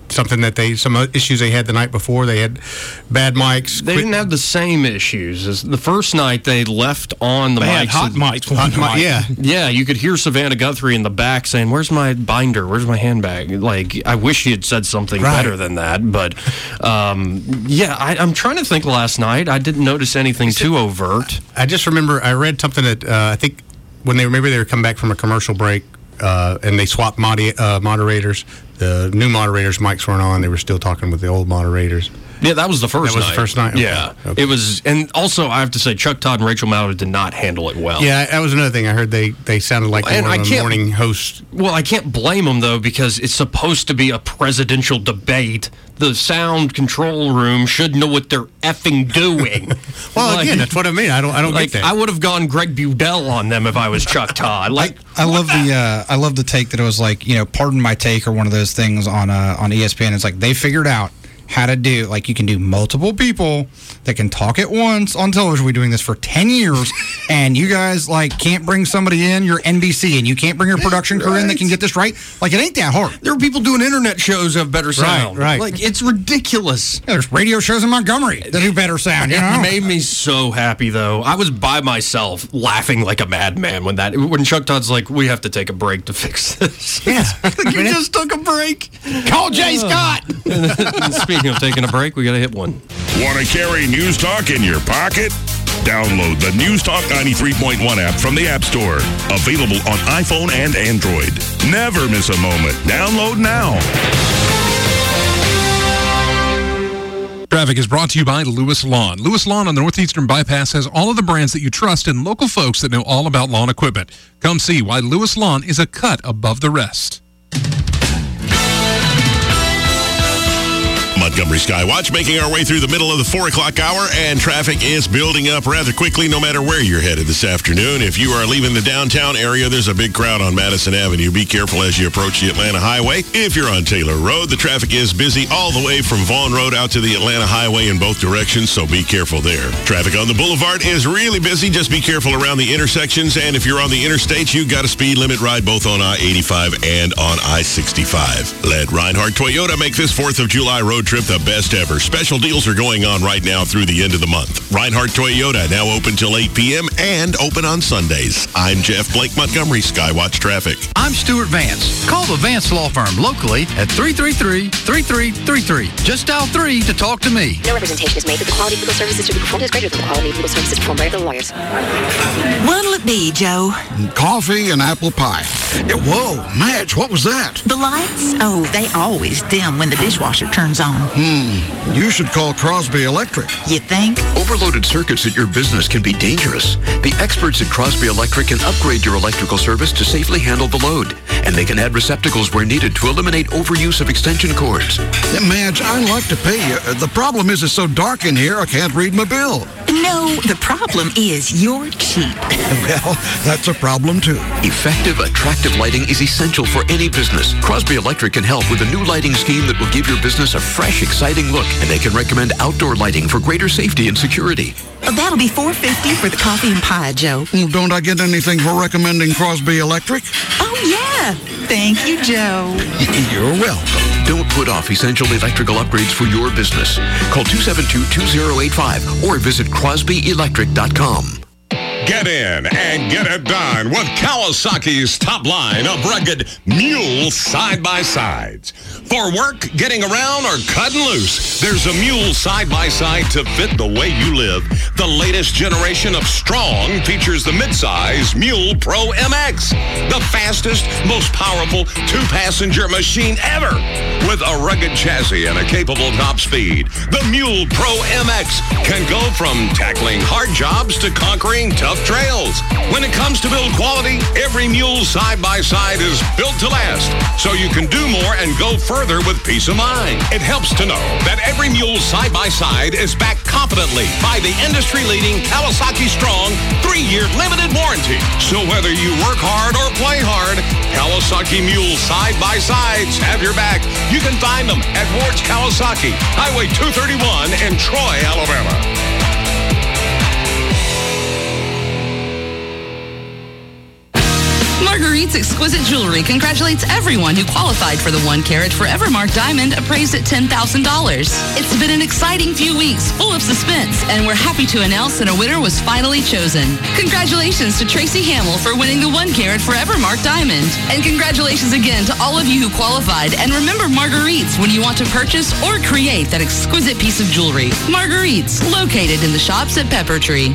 something that they some issues they had the night before. They had bad mics. They didn't have the same issues as the first night. They left on the They mics. had hot and- mics one Hot mic, yeah. Yeah, you could hear Savannah Guthrie in the back saying, "Where's my binder? Where's my handbag?" Like, I wish he had said something Right. better than that. But um, yeah, I, I'm trying to think. Last night, I didn't notice anything too overt. I just remember I read something that uh, I think when they maybe they were coming back from a commercial break uh, and they swapped modi- uh, moderators. The new moderators' mics weren't on. They were still talking with the old moderators. Yeah, that was the first That was night. the first night? Okay. Yeah. Okay. It was, and also I have to say, Chuck Todd and Rachel Maddow did not handle it well. Yeah, that was another thing. I heard they, they sounded like And more I of a can't- morning host. Well, I can't blame them, though, because it's supposed to be a presidential debate. The sound control room should know what they're effing doing. Well, Like- again, that's what I mean. I don't I don't like, get that. I would have gone Greg Budell on them if I was Chuck Todd. Like, I love the uh, I love the take that it was like, you know, pardon my take or one of those things on uh, on E S P N. It's like they figured out how to do, like, you can do multiple people that can talk at once on television. We're doing this for ten years, and you guys, like, can't bring somebody in. You're N B C, and you can't bring your production crew in that can get this right. Like, it ain't that hard. there are people doing internet shows that have better sound. right. Like, it's ridiculous. Yeah, there's radio shows in Montgomery that do better sound, you know? It made me so happy, though. I was by myself laughing like a madman when that when Chuck Todd's like, "We have to take a break to fix this." Yeah. Like, you just took a break. Call Jay Scott. And speaking of taking a break, we got to hit one. Want to carry News Talk in your pocket? Download the News Talk ninety-three point one app from the App Store. Available on iPhone and Android. Never miss a moment. Download now. Traffic is brought to you by Lewis Lawn. Lewis Lawn on the Northeastern Bypass has all of the brands that you trust and local folks that know all about lawn equipment. Come see why Lewis Lawn is a cut above the rest. Montgomery Skywatch making our way through the middle of the four o'clock hour, and traffic is building up rather quickly no matter where you're headed this afternoon. If you are leaving the downtown area, there's a big crowd on Madison Avenue. Be careful as you approach the Atlanta Highway. If you're on Taylor Road, the traffic is busy all the way from Vaughn Road out to the Atlanta Highway in both directions, so be careful there. Traffic on the Boulevard is really busy. Just be careful around the intersections, and if you're on the interstate, you got a speed limit ride both on I eighty-five and on I sixty-five. Let Reinhardt Toyota make this fourth of July road trip the best ever. Special deals are going on right now through the end of the month. Reinhardt Toyota now open till eight p.m. and open on Sundays. I'm Jeff Blake, Montgomery Skywatch Traffic. I'm Stuart Vance. Call the Vance Law Firm locally at three three three, three three three three. Just dial three to talk to me. No representation is made that the quality of legal services to be performed is greater than the quality of legal services performed by other lawyers. What'll it be, Joe? Coffee and apple pie. Yeah, whoa, Madge, what was that? The lights? Oh, they always dim when the dishwasher turns on. Hmm, you should call Crosby Electric. You think? Overloaded circuits at your business can be dangerous. The experts at Crosby Electric can upgrade your electrical service to safely handle the load. And they can add receptacles where needed to eliminate overuse of extension cords. Yeah, Madge, I'd like to pay you. Uh, The problem is it's so dark in here I can't read my bill. No, the problem is you're cheap. Well, that's a problem too. Effective, attractive lighting is essential for any business. Crosby Electric can help with a new lighting scheme that will give your business a fresh, exciting look. And they can recommend outdoor lighting for greater safety and security. Oh, that'll be four hundred fifty dollars for the coffee and pie, Joe. Well, don't I get anything for recommending Crosby Electric? Oh, yeah. Thank you, Joe. You're welcome. Don't put off essential electrical upgrades for your business. Call two seven two, two zero eight five or visit crosby electric dot com. Get in and get it done with Kawasaki's top line of rugged mule side-by-sides. For work, getting around, or cutting loose, there's a mule side-by-side to fit the way you live. The latest generation of Strong features the midsize Mule Pro M X, the fastest, most powerful two-passenger machine ever. With a rugged chassis and a capable top speed, the Mule Pro M X can go from tackling hard jobs to conquering tough trails. When it comes to build quality, every mule side-by-side is built to last, so you can do more and go further with peace of mind. It helps to know that every mule side-by-side is backed confidently by the industry-leading Kawasaki Strong three-year limited warranty. So whether you work hard or play hard, Kawasaki Mule side-by-sides have your back. You can find them at Ward's Kawasaki, Highway two thirty-one in Troy, Alabama. Marguerite's Exquisite Jewelry congratulates everyone who qualified for the one carat Forever Mark diamond appraised at ten thousand dollars. It's been an exciting few weeks full of suspense, and we're happy to announce that a winner was finally chosen. Congratulations to Tracy Hamill for winning the one carat Forever Mark diamond. And congratulations again to all of you who qualified. And remember Marguerite's when you want to purchase or create that exquisite piece of jewelry. Marguerite's, located in the shops at Pepper Tree.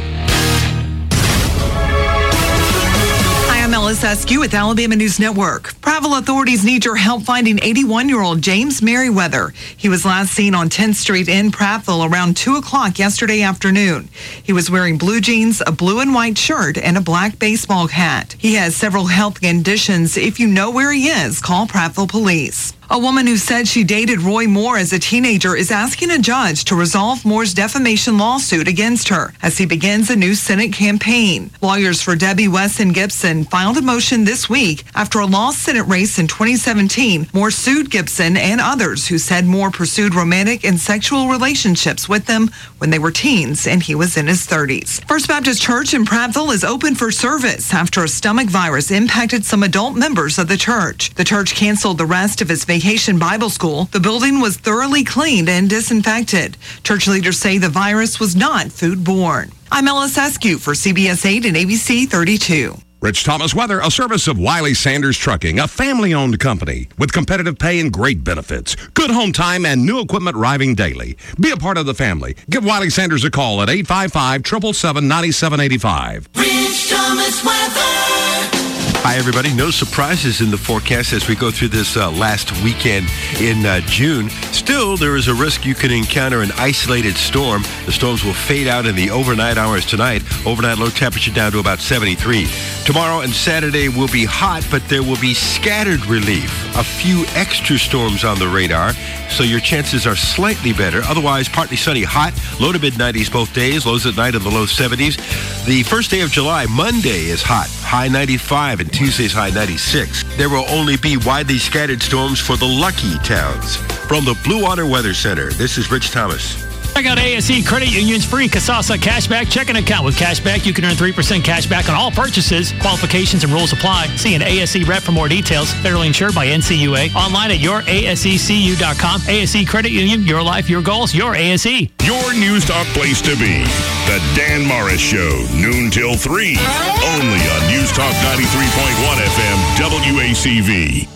I'm Ellis Askew with Alabama News Network. Prattville authorities need your help finding eighty-one-year-old James Merriweather. He was last seen on tenth Street in Prattville around two o'clock yesterday afternoon. He was wearing blue jeans, a blue and white shirt, and a black baseball hat. He has several health conditions. If you know where he is, call Prattville Police. A woman who said she dated Roy Moore as a teenager is asking a judge to resolve Moore's defamation lawsuit against her as he begins a new Senate campaign. Lawyers for Debbie Wesson Gibson filed a motion this week after a lost Senate race in twenty seventeen. Moore sued Gibson and others who said Moore pursued romantic and sexual relationships with them when they were teens and he was in his thirties. First Baptist Church in Prattville is open for service after a stomach virus impacted some adult members of the church. The church canceled the rest of its Vacation Bible School. The building was thoroughly cleaned and disinfected. Church leaders say the virus was not foodborne. I'm Ellis Askew for C B S eight and A B C thirty-two. Rich Thomas Weather, a service of Wiley Sanders Trucking, a family-owned company with competitive pay and great benefits. Good home time and new equipment arriving daily. Be a part of the family. Give Wiley Sanders a call at eight five five, seven seven seven, nine seven eight five. Rich Thomas Weather. Hi, everybody. No surprises in the forecast as we go through this uh, last weekend in uh, June. Still, there is a risk you can encounter an isolated storm. The storms will fade out in the overnight hours tonight. Overnight low temperature down to about seventy-three. Tomorrow and Saturday will be hot, but there will be scattered relief. A few extra storms on the radar, so your chances are slightly better. Otherwise, partly sunny, hot, low to mid-nineties both days, lows at night in the low seventies. The first day of July, Monday, is hot, high ninety-five, and Tuesday's high ninety-six. There will only be widely scattered storms for the lucky towns. From the Blue Water Weather Center, this is Rich Thomas. Check out A S E Credit Union's free Kasasa Cashback checking account. With Cashback, you can earn three percent cash back on all purchases. Qualifications and rules apply. See an A S E rep for more details. Federally insured by N C U A. Online at your A S E C U dot com. A S E Credit Union, your life, your goals, your A S E. Your News Talk place to be. The Dan Morris Show, noon till three. Only on News Talk ninety-three point one F M, W A C V.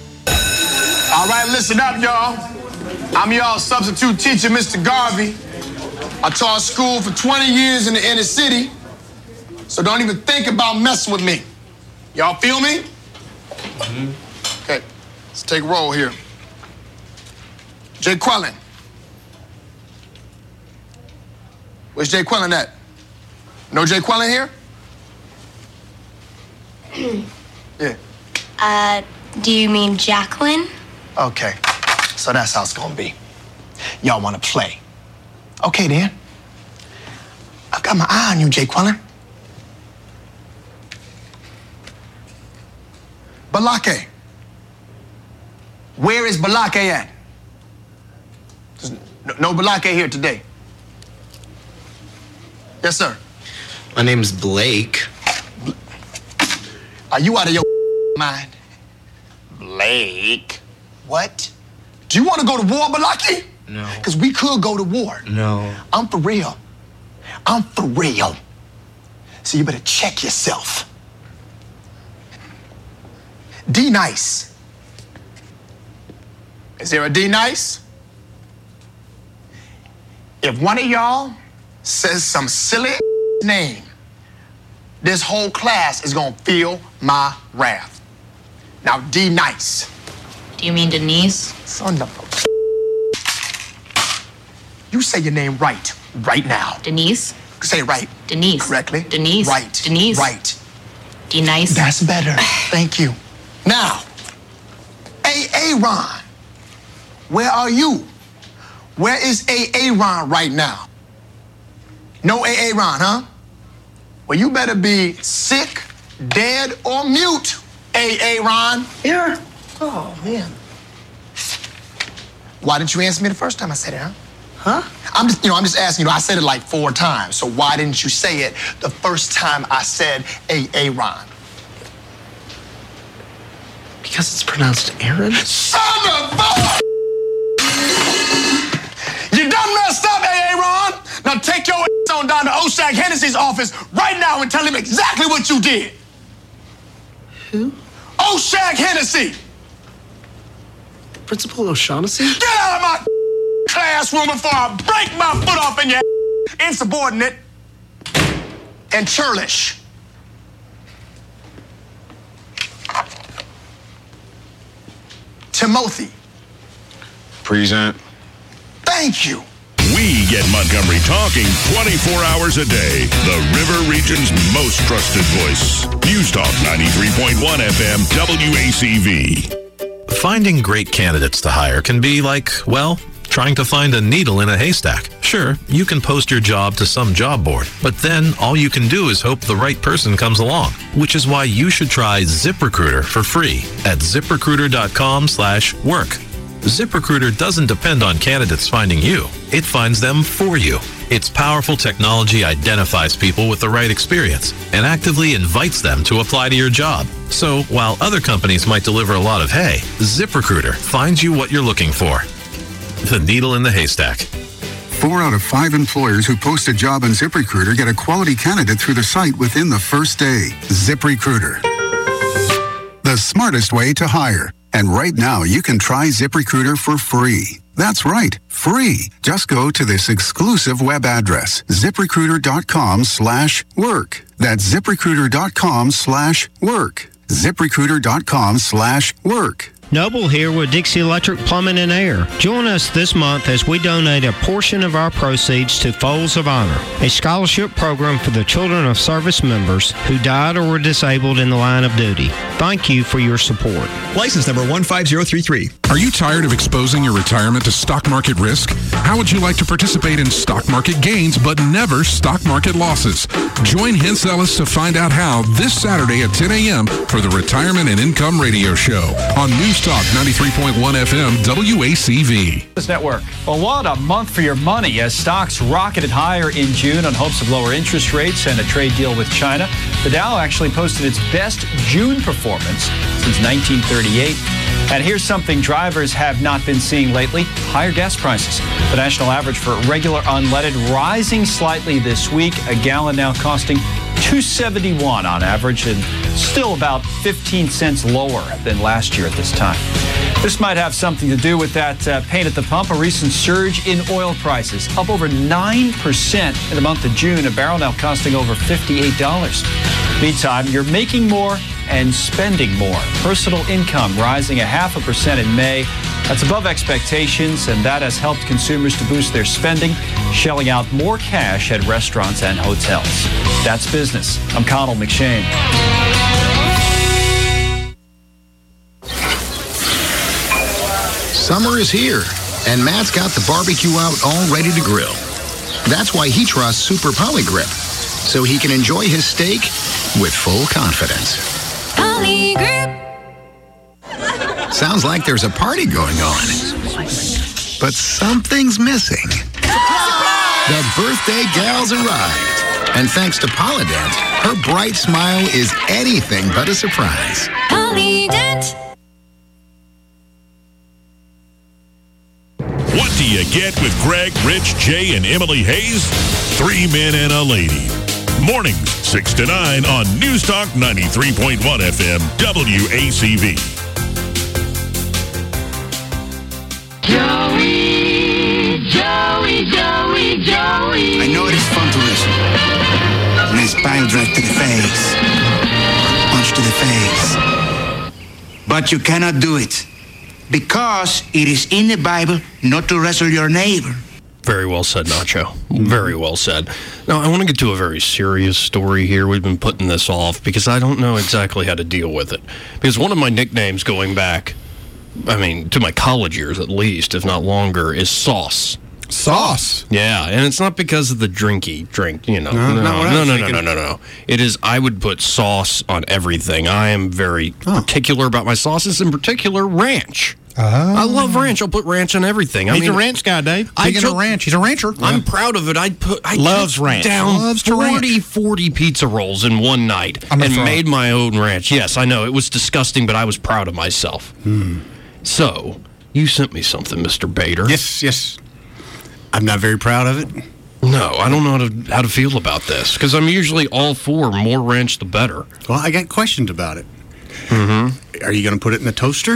All right, listen up, y'all. I'm y'all substitute teacher, Mister Garvey. I taught school for twenty years in the inner city, so don't even think about messing with me. Y'all feel me? Mm-hmm. Okay, let's take a roll here. Jay Quellen. Where's Jay Quellen at? No Jay Quellen here? Yeah. Uh, do you mean Jacqueline? Okay, so that's how it's gonna be. Y'all wanna play? Okay, then. I've got my eye on you, Jay Quellen. Balake. Where is Balake at? There's no Balake here today. Yes, sir. My name's Blake. Are you out of your mind? Blake. What? Do you want to go to war, Balake? No. Because we could go to war. No. I'm for real. I'm for real. So you better check yourself. D nice. Is there a D nice? If one of y'all says some silly name, this whole class is gonna feel my wrath. Now, D nice. Do you mean Denise? Son of a... You say your name right, right now. Denise? Say it right. Denise. Correctly. Denise. Right. Denise. Right. D-nice. That's better. Thank you. Now, A A Ron, where are you? Where is A A Ron right now? No A A Ron, huh? Well, you better be sick, dead, or mute, A A Ron. Here. Oh, man. Why didn't you answer me the first time I said it, huh? Huh? I'm just, you know, I'm just asking you. I said it like four times. So why didn't you say it the first time I said A A Ron? because it's pronounced Aaron? Son of a... You done messed up, A A Ron. Now take your ass on down to Oshag Hennessy's office right now and tell him exactly what you did. Who? Oshag Hennessy. Principal O'Shaughnessy? Get out of my classroom before I break my foot off in your insubordinate and churlish. Timothy. Present. Thank you. We get Montgomery talking twenty-four hours a day. The River Region's most trusted voice. News Talk ninety-three point one F M W A C V. Finding great candidates to hire can be like, well, trying to find a needle in a haystack. Sure, you can post your job to some job board, but then all you can do is hope the right person comes along, which is why you should try ZipRecruiter for free at ziprecruiter.com slash work. ZipRecruiter doesn't depend on candidates finding you. It finds them for you. Its powerful technology identifies people with the right experience and actively invites them to apply to your job. So while other companies might deliver a lot of hay, ZipRecruiter finds you what you're looking for. The needle in the haystack. Four out of five employers who post a job on ZipRecruiter get a quality candidate through the site within the first day. ZipRecruiter. The smartest way to hire. And right now, you can try ZipRecruiter for free. That's right, free. Just go to this exclusive web address, ziprecruiter.com slash work. That's ziprecruiter.com slash work. ziprecruiter.com slash work. Noble here with Dixie Electric Plumbing and Air. Join us this month as we donate a portion of our proceeds to Folds of Honor, a scholarship program for the children of service members who died or were disabled in the line of duty. Thank you for your support. License number one five zero three three. Are you tired of exposing your retirement to stock market risk? How would you like to participate in stock market gains but never stock market losses? Join Hens Ellis to find out how this Saturday at ten a.m. for the Retirement and Income Radio Show on News Talk ninety-three point one F M W A C V. This network. Well, what a month for your money as stocks rocketed higher in June on hopes of lower interest rates and a trade deal with China. The Dow actually posted its best June performance since nineteen thirty-eight. And here's something drivers have not been seeing lately: higher gas prices. The national average for regular unleaded rising slightly this week, a gallon now costing two seventy-one on average, and still about fifteen cents lower than last year at this time. This might have something to do with that uh, pain at the pump, a recent surge in oil prices, up over nine percent in the month of June, a barrel now costing over fifty-eight dollars. Meantime, you're making more and spending more. Personal income rising a half a percent in May. That's above expectations, and that has helped consumers to boost their spending, shelling out more cash at restaurants and hotels. That's business. I'm Connell McShane. Summer is here, and Matt's got the barbecue out all ready to grill. That's why he trusts Super Poly Grip, so he can enjoy his steak with full confidence. Poly Grip. Sounds like there's a party going on, but something's missing. The birthday gal's arrived, and thanks to Polydent, her bright smile is anything but a surprise. Polydent. What do you get with Greg, Rich, Jay, and Emily Hayes? Three men and a lady. Mornings, six to nine on News Talk ninety-three point one F M W A C V. Joey, Joey, Joey, Joey. I know it is fun to listen. Nice pile drive to the face. Punch to the face. But you cannot do it. Because it is in the Bible not to wrestle your neighbor. Very well said, Nacho. Very well said. Now, I want to get to a very serious story here. We've been putting this off because I don't know exactly how to deal with it. Because one of my nicknames going back, I mean, to my college years at least, if not longer, is Sauce. Sauce? Yeah, and it's not because of the drinky drink, you know. No, No, not what I no, was no, no, thinking. no, no, no. It is, I would put sauce on everything. I am very particular about my sauces, in particular ranch. I love ranch. I'll put ranch on everything. I He's mean, a ranch guy, Dave. I Picking a ranch. He's a rancher. I'm proud of it. I put I Loves took ranch. down Loves to ranch. forty, forty pizza rolls in one night I'm a and fraud. made my own ranch. Yes, I know it was disgusting, but I was proud of myself. Hmm. So you sent me something, Mister Bader. Yes, yes. I'm not very proud of it. No, I don't know how to how to feel about this because I'm usually all for more ranch the better. Well, I got questions about it. Mm-hmm. Are you going to put it in the toaster?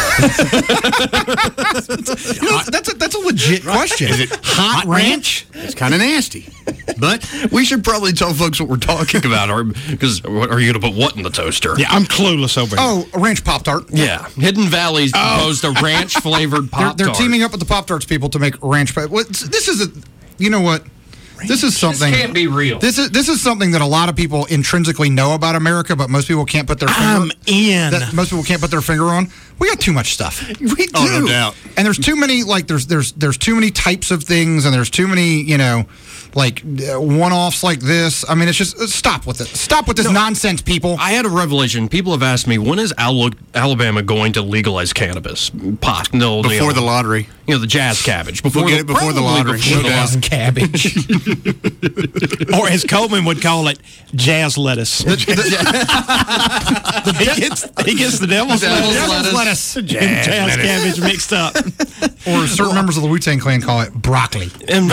You know, that's a, that's a legit question. Is it hot, ranch? It's kind of nasty. But we should probably tell folks what we're talking about, because are you going to put what in the toaster? Yeah, I'm clueless over here. Oh, a ranch Pop-Tart. Yeah, Hidden Valley's proposed a ranch-flavored They're, Pop-Tart. they're teaming up with the Pop-Tarts people to make ranch. Pop- what- This is a, you know what? This is something. This can't be real. This is this is something that a lot of people intrinsically know about America, but most people can't put their finger. I'm in. That most people can't put their finger on. We got too much stuff. We do. Oh, no doubt. And there's too many. Like there's there's there's too many types of things, and there's too many. You know, like uh, one-offs like this. I mean, it's just uh, stop with it. Stop with this No, nonsense, people. I had a revelation. People have asked me, when is Al- Alabama going to legalize cannabis? Pot. No, Before you know, the lottery. You know, the jazz cabbage. Before We'll get it before the probably lottery. Before No the doubt. lottery. Cabbage. Or as Coleman would call it, jazz lettuce. he, gets, he gets the devil's, Devil's lettuce, lettuce. and jazz cabbage mixed up. Or certain members of the Wu-Tang Clan call it broccoli. And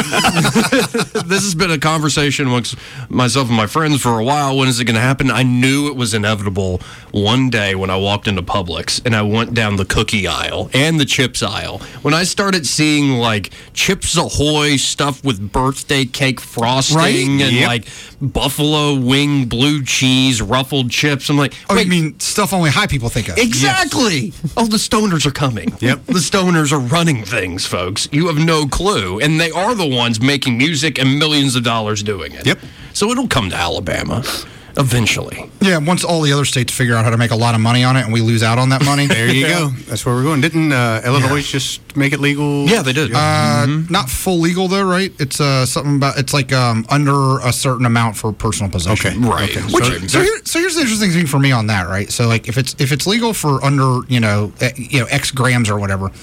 this has been a conversation amongst myself and my friends for a while. When is it going to happen? I knew it was inevitable one day when I walked into Publix and I went down the cookie aisle and the chips aisle. When I started seeing like Chips Ahoy stuff with birthday cake frosting Right? and Yep. like buffalo wing blue cheese ruffled chips, I'm like, Oh, wait, you mean stuff only high people think of? exactly. Oh, the stoners are coming. Yep. The stoners are running things, folks. You have no clue. And they are the ones making music and millions of dollars doing it. Yep. So it'll come to Alabama eventually. Yeah, once all the other states figure out how to make a lot of money on it and we lose out on that money. There you go. That's where we're going. Didn't uh, Illinois just make it legal? Yeah, they did. Uh, Not full legal though, right? It's uh, something about it's like um, under a certain amount for personal possession. Okay. Right. Okay. Which, So- so, here, so here's the interesting thing for me on that, right? So like if it's if it's legal for under you know eh, you know X grams or whatever,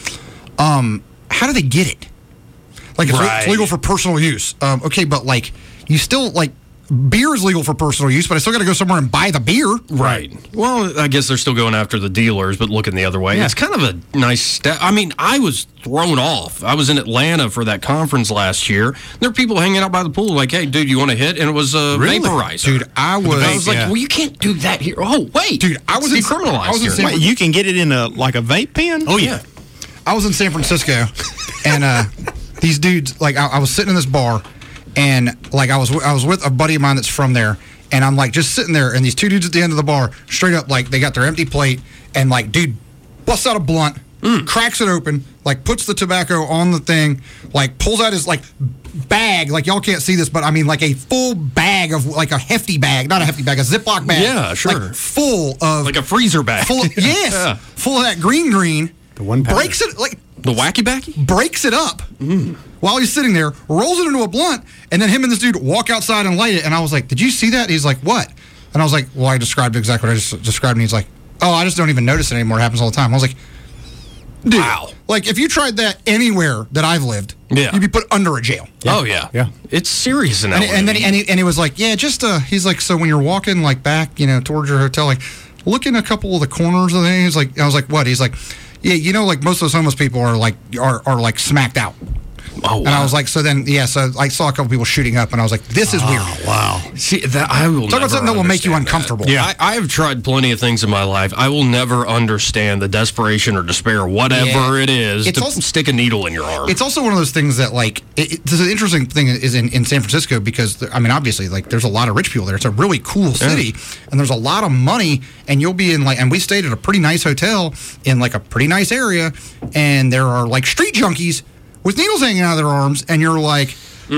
um, how do they get it? Like it's, Right. it's legal for personal use. Um, okay, but like you still like beer is legal for personal use, but I still got to go somewhere and buy the beer. Right. Well, I guess they're still going after the dealers, but looking the other way. Yeah. It's kind of a nice step. I mean, I was thrown off. I was in Atlanta for that conference last year. There were people hanging out by the pool like, hey, dude, you want a hit? And it was a Really? vaporizer. Dude, I was. I was like, Yeah. well, you can't do that here. Oh, wait. Dude, I was it's in- decriminalized I was in here. San Wait, you can get it in a like a vape pen? Oh, yeah. I was in San Francisco, and uh, these dudes, like, I, I was sitting in this bar, and like, I was I was with a buddy of mine that's from there, and I'm like just sitting there, and these two dudes at the end of the bar, straight up, like, they got their empty plate, and like, dude busts out a blunt, cracks it open, like, puts the tobacco on the thing, like, pulls out his like bag, like, y'all can't see this, but I mean, like a full bag of like a hefty bag, not a hefty bag, a Ziploc bag, Yeah, sure. like, full of Like a freezer bag. full of, yes, Yeah. full of that green green. The one powder. breaks it like The wacky backy? breaks it up while he's sitting there, rolls it into a blunt, and then him and this dude walk outside and light it. And I was like, "Did you see that?" He's like, "What?" And I was like, "Well, I described exactly what I just described." And he's like, "Oh, I just don't even notice it anymore. It happens all the time." I was like, "Dude, Wow. like if you tried that anywhere that I've lived, Yeah. you'd be put under a jail." Oh, yeah. Yeah. It's serious in And, Alabama. and then he, and, he, and he was like, "Yeah, just uh," he's like, "So when you're walking like back, you know, towards your hotel, like look in a couple of the corners of things." Like I was like, "What?" He's like, "Yeah, you know, like most of those homeless people are like are are like smacked out." Oh, And I wow. was like, so then, yeah, so I saw a couple people shooting up, and I was like, this is weird. Wow. See, that I will Talk about never something that will make you understand uncomfortable. that. Yeah, I, I have tried plenty of things in my life. I will never understand the desperation or despair, whatever Yeah. it is, It's to also- stick a needle in your arm. It's also one of those things that, like, it, it, the interesting thing is in, in San Francisco because, I mean, obviously, like, there's a lot of rich people there. It's a really cool city, and there's a lot of money, and you'll be in, like, and we stayed at a pretty nice hotel in, like, a pretty nice area, and there are, like, street junkies with needles hanging out of their arms, and you're like,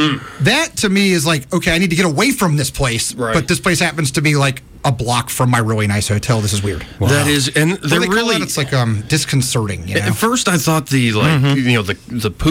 that to me is like, okay, I need to get away from this place, Right. but this place happens to be, like, a block from my really nice hotel. This is weird. That is, and What do they're they call really. that? It's like um disconcerting. You know? At first, I thought the like you know the the poop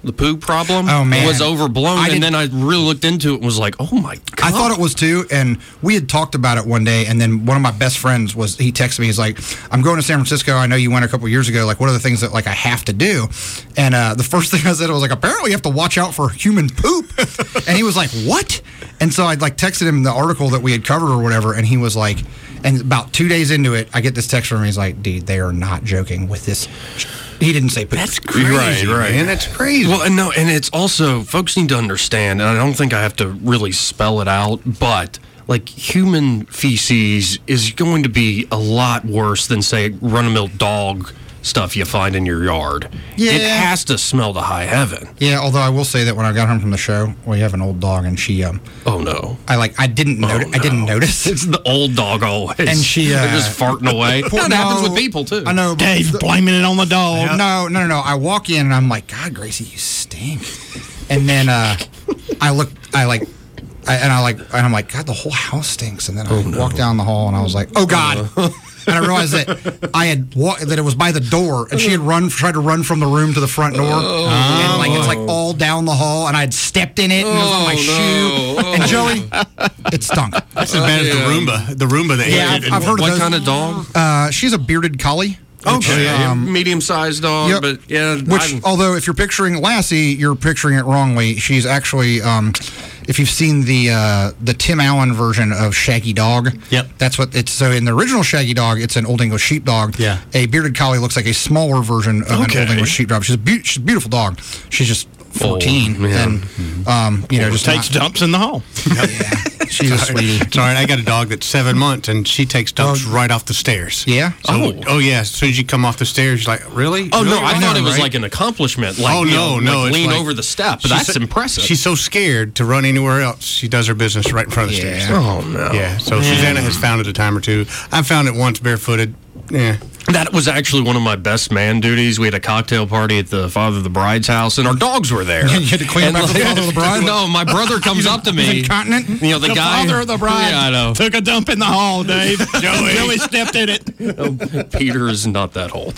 the poo problem, Oh, man. was overblown. I and didn't- then I really looked into it and was like, oh my God. I thought it was too, and we had talked about it one day, and then one of my best friends was, he texted me, he's like, I'm going to San Francisco, I know you went a couple years ago, like, what are the things that, like, I have to do? And uh, the first thing I said was, like, apparently you have to watch out for human poop. And he was like, what? And so I, like, texted him the article that we had covered or whatever, and he was like, and about two days into it, I get this text from him, he's like, dude, they are not joking with this. He didn't say poop. That's crazy, Right, right. man. That's crazy. Well, and no, and it's also, folks need to understand, and I don't think I have to really spell it out, but like human feces is going to be a lot worse than, say, run-of-the-mill dog stuff you find in your yard. Yeah. It has to smell to high heaven. Yeah, although I will say that when I got home from the show, we have an old dog, and she, um, Oh, no. I like, I didn't notice, I didn't notice. It's the old dog always. And she, uh, They're just farting away. Poor- That happens no, with people, too. I know. but Dave the- blaming it on the dog. No, no, no, no. I walk in and I'm like, God, Gracie, you stink. And then uh, I look, I like, I, and I like, and I'm like, God, the whole house stinks. And then I walked down the hall and I was like, oh God. And I realized that I had wa- that it was by the door, and she had run, tried to run from the room to the front door, and like it's like all down the hall, and I had stepped in it, and it was on my shoe. And Joey, it stunk. That's as bad as the Roomba. The Roomba that Yeah, ate it. I've, I've heard What of those. kind of dog? Uh, she's a bearded collie. Okay, Um, medium-sized dog, Yep. but yeah. Which, I'm- although if you're picturing Lassie, you're picturing it wrongly. She's actually, um, if you've seen the uh, the Tim Allen version of Shaggy Dog, Yep. that's what it's. So in the original Shaggy Dog, it's an Old English sheepdog. Yeah. A bearded collie looks like a smaller version of Okay. an Old English sheepdog. She's a, be- she's a beautiful dog. She's just fourteen, Old, yeah. and um, you know, just Takes not, dumps in the hall. she's a sweetie. It's all right. I got a dog that's seven months, and she takes dumps right off the stairs. Yeah. So, Oh. oh. yeah. As soon as you come off the stairs, you're like, really? Oh, Really? no, I Right? thought it was Right? like an accomplishment. Like, oh you no, know, no! like it's lean like- over the step. But she's that's so- impressive. She's so scared to run anywhere else. She does her business right in front of the Yeah. stairs. Oh, no. Yeah. So Susanna has found it a time or two. I found it once barefooted. Yeah. That was actually one of my best man duties. We had a cocktail party at the father of the bride's house, and our dogs were there. You had to clean And up after the father of the bride? No, my brother comes up to me. Incontinent? You know, the, The guy. father of the bride Yeah, I know. took a dump in the hall, Dave. Joey. Joey stepped in it. Oh, Peter is not that old.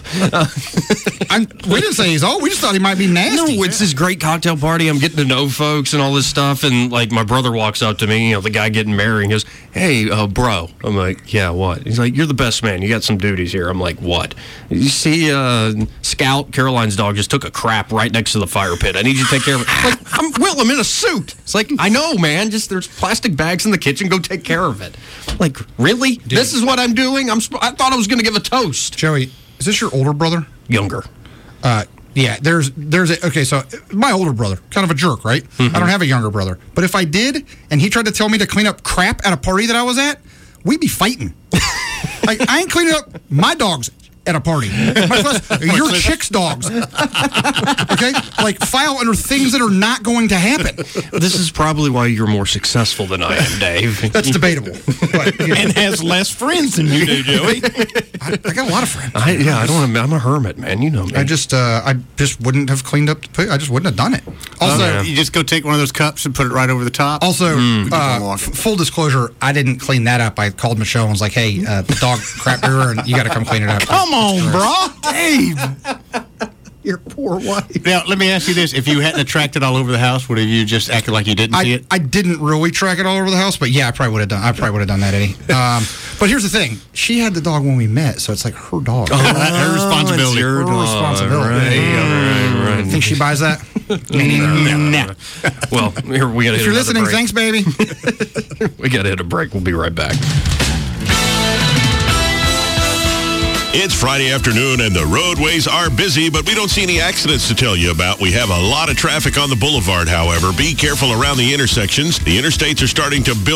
I'm, we didn't say he's old. We just thought he might be nasty. No, it's this great cocktail party. I'm getting to know folks and all this stuff. And like my brother walks up to me, you know, the guy getting married, and goes, "Hey, uh, bro." I'm like, "Yeah, what?" He's like, "You're the best man. You got some duties here." I'm like, "What?" You see, uh, Scout, Caroline's dog, just took a crap right next to the fire pit. I need you to take care of it. Like, I'm, Will, I'm in a suit. It's like, I know, man. Just there's plastic bags in the kitchen. Go take care of it. Like, really? This is what I'm doing? I'm. sp- I thought I was going to give a toast. Joey, is this your older brother? Younger. Uh, yeah, there's there's a, okay. So my older brother, kind of a jerk, right? Mm-hmm. I don't have a younger brother, but if I did, and he tried to tell me to clean up crap at a party that I was at, we'd be fighting. Like I ain't cleaning up my dogs at a party. Much less your chick's dogs. Okay, like file under things that are not going to happen. This is probably why you're more successful than I am, Dave. That's debatable. But, you know, And has less friends than you do, Joey. I, I got a lot of friends. I, yeah, I don't. I'm a hermit, man. You know me. I just, uh, I just wouldn't have cleaned up the poo. I just wouldn't have done it. Also, yeah. You just go take one of those cups and put it right over the top. Also, Mm. uh, f- full disclosure, I didn't clean that up. I called Michelle and was like, "Hey, uh, the dog crap everywhere, and you got to come clean it up." Come on, bro. Dave. Your poor wife. Now, let me ask you this. If you hadn't tracked it all over the house, would have you just acted like you didn't see I, it? I didn't really track it all over the house, but yeah, I probably would have done. I probably would have done that, Eddie. Um, but here's the thing: she had the dog when we met, so it's like her dog. Oh, her responsibility. It's your Her dog, responsibility. Right, right, right. Think she buys that? Nah. Well, here we got to If hit you're another listening, break. thanks, baby. We got to hit a break. We'll be right back. It's Friday afternoon and the roadways are busy, but we don't see any accidents to tell you about. We have a lot of traffic on the boulevard, however. Be careful around the intersections. The interstates are starting to build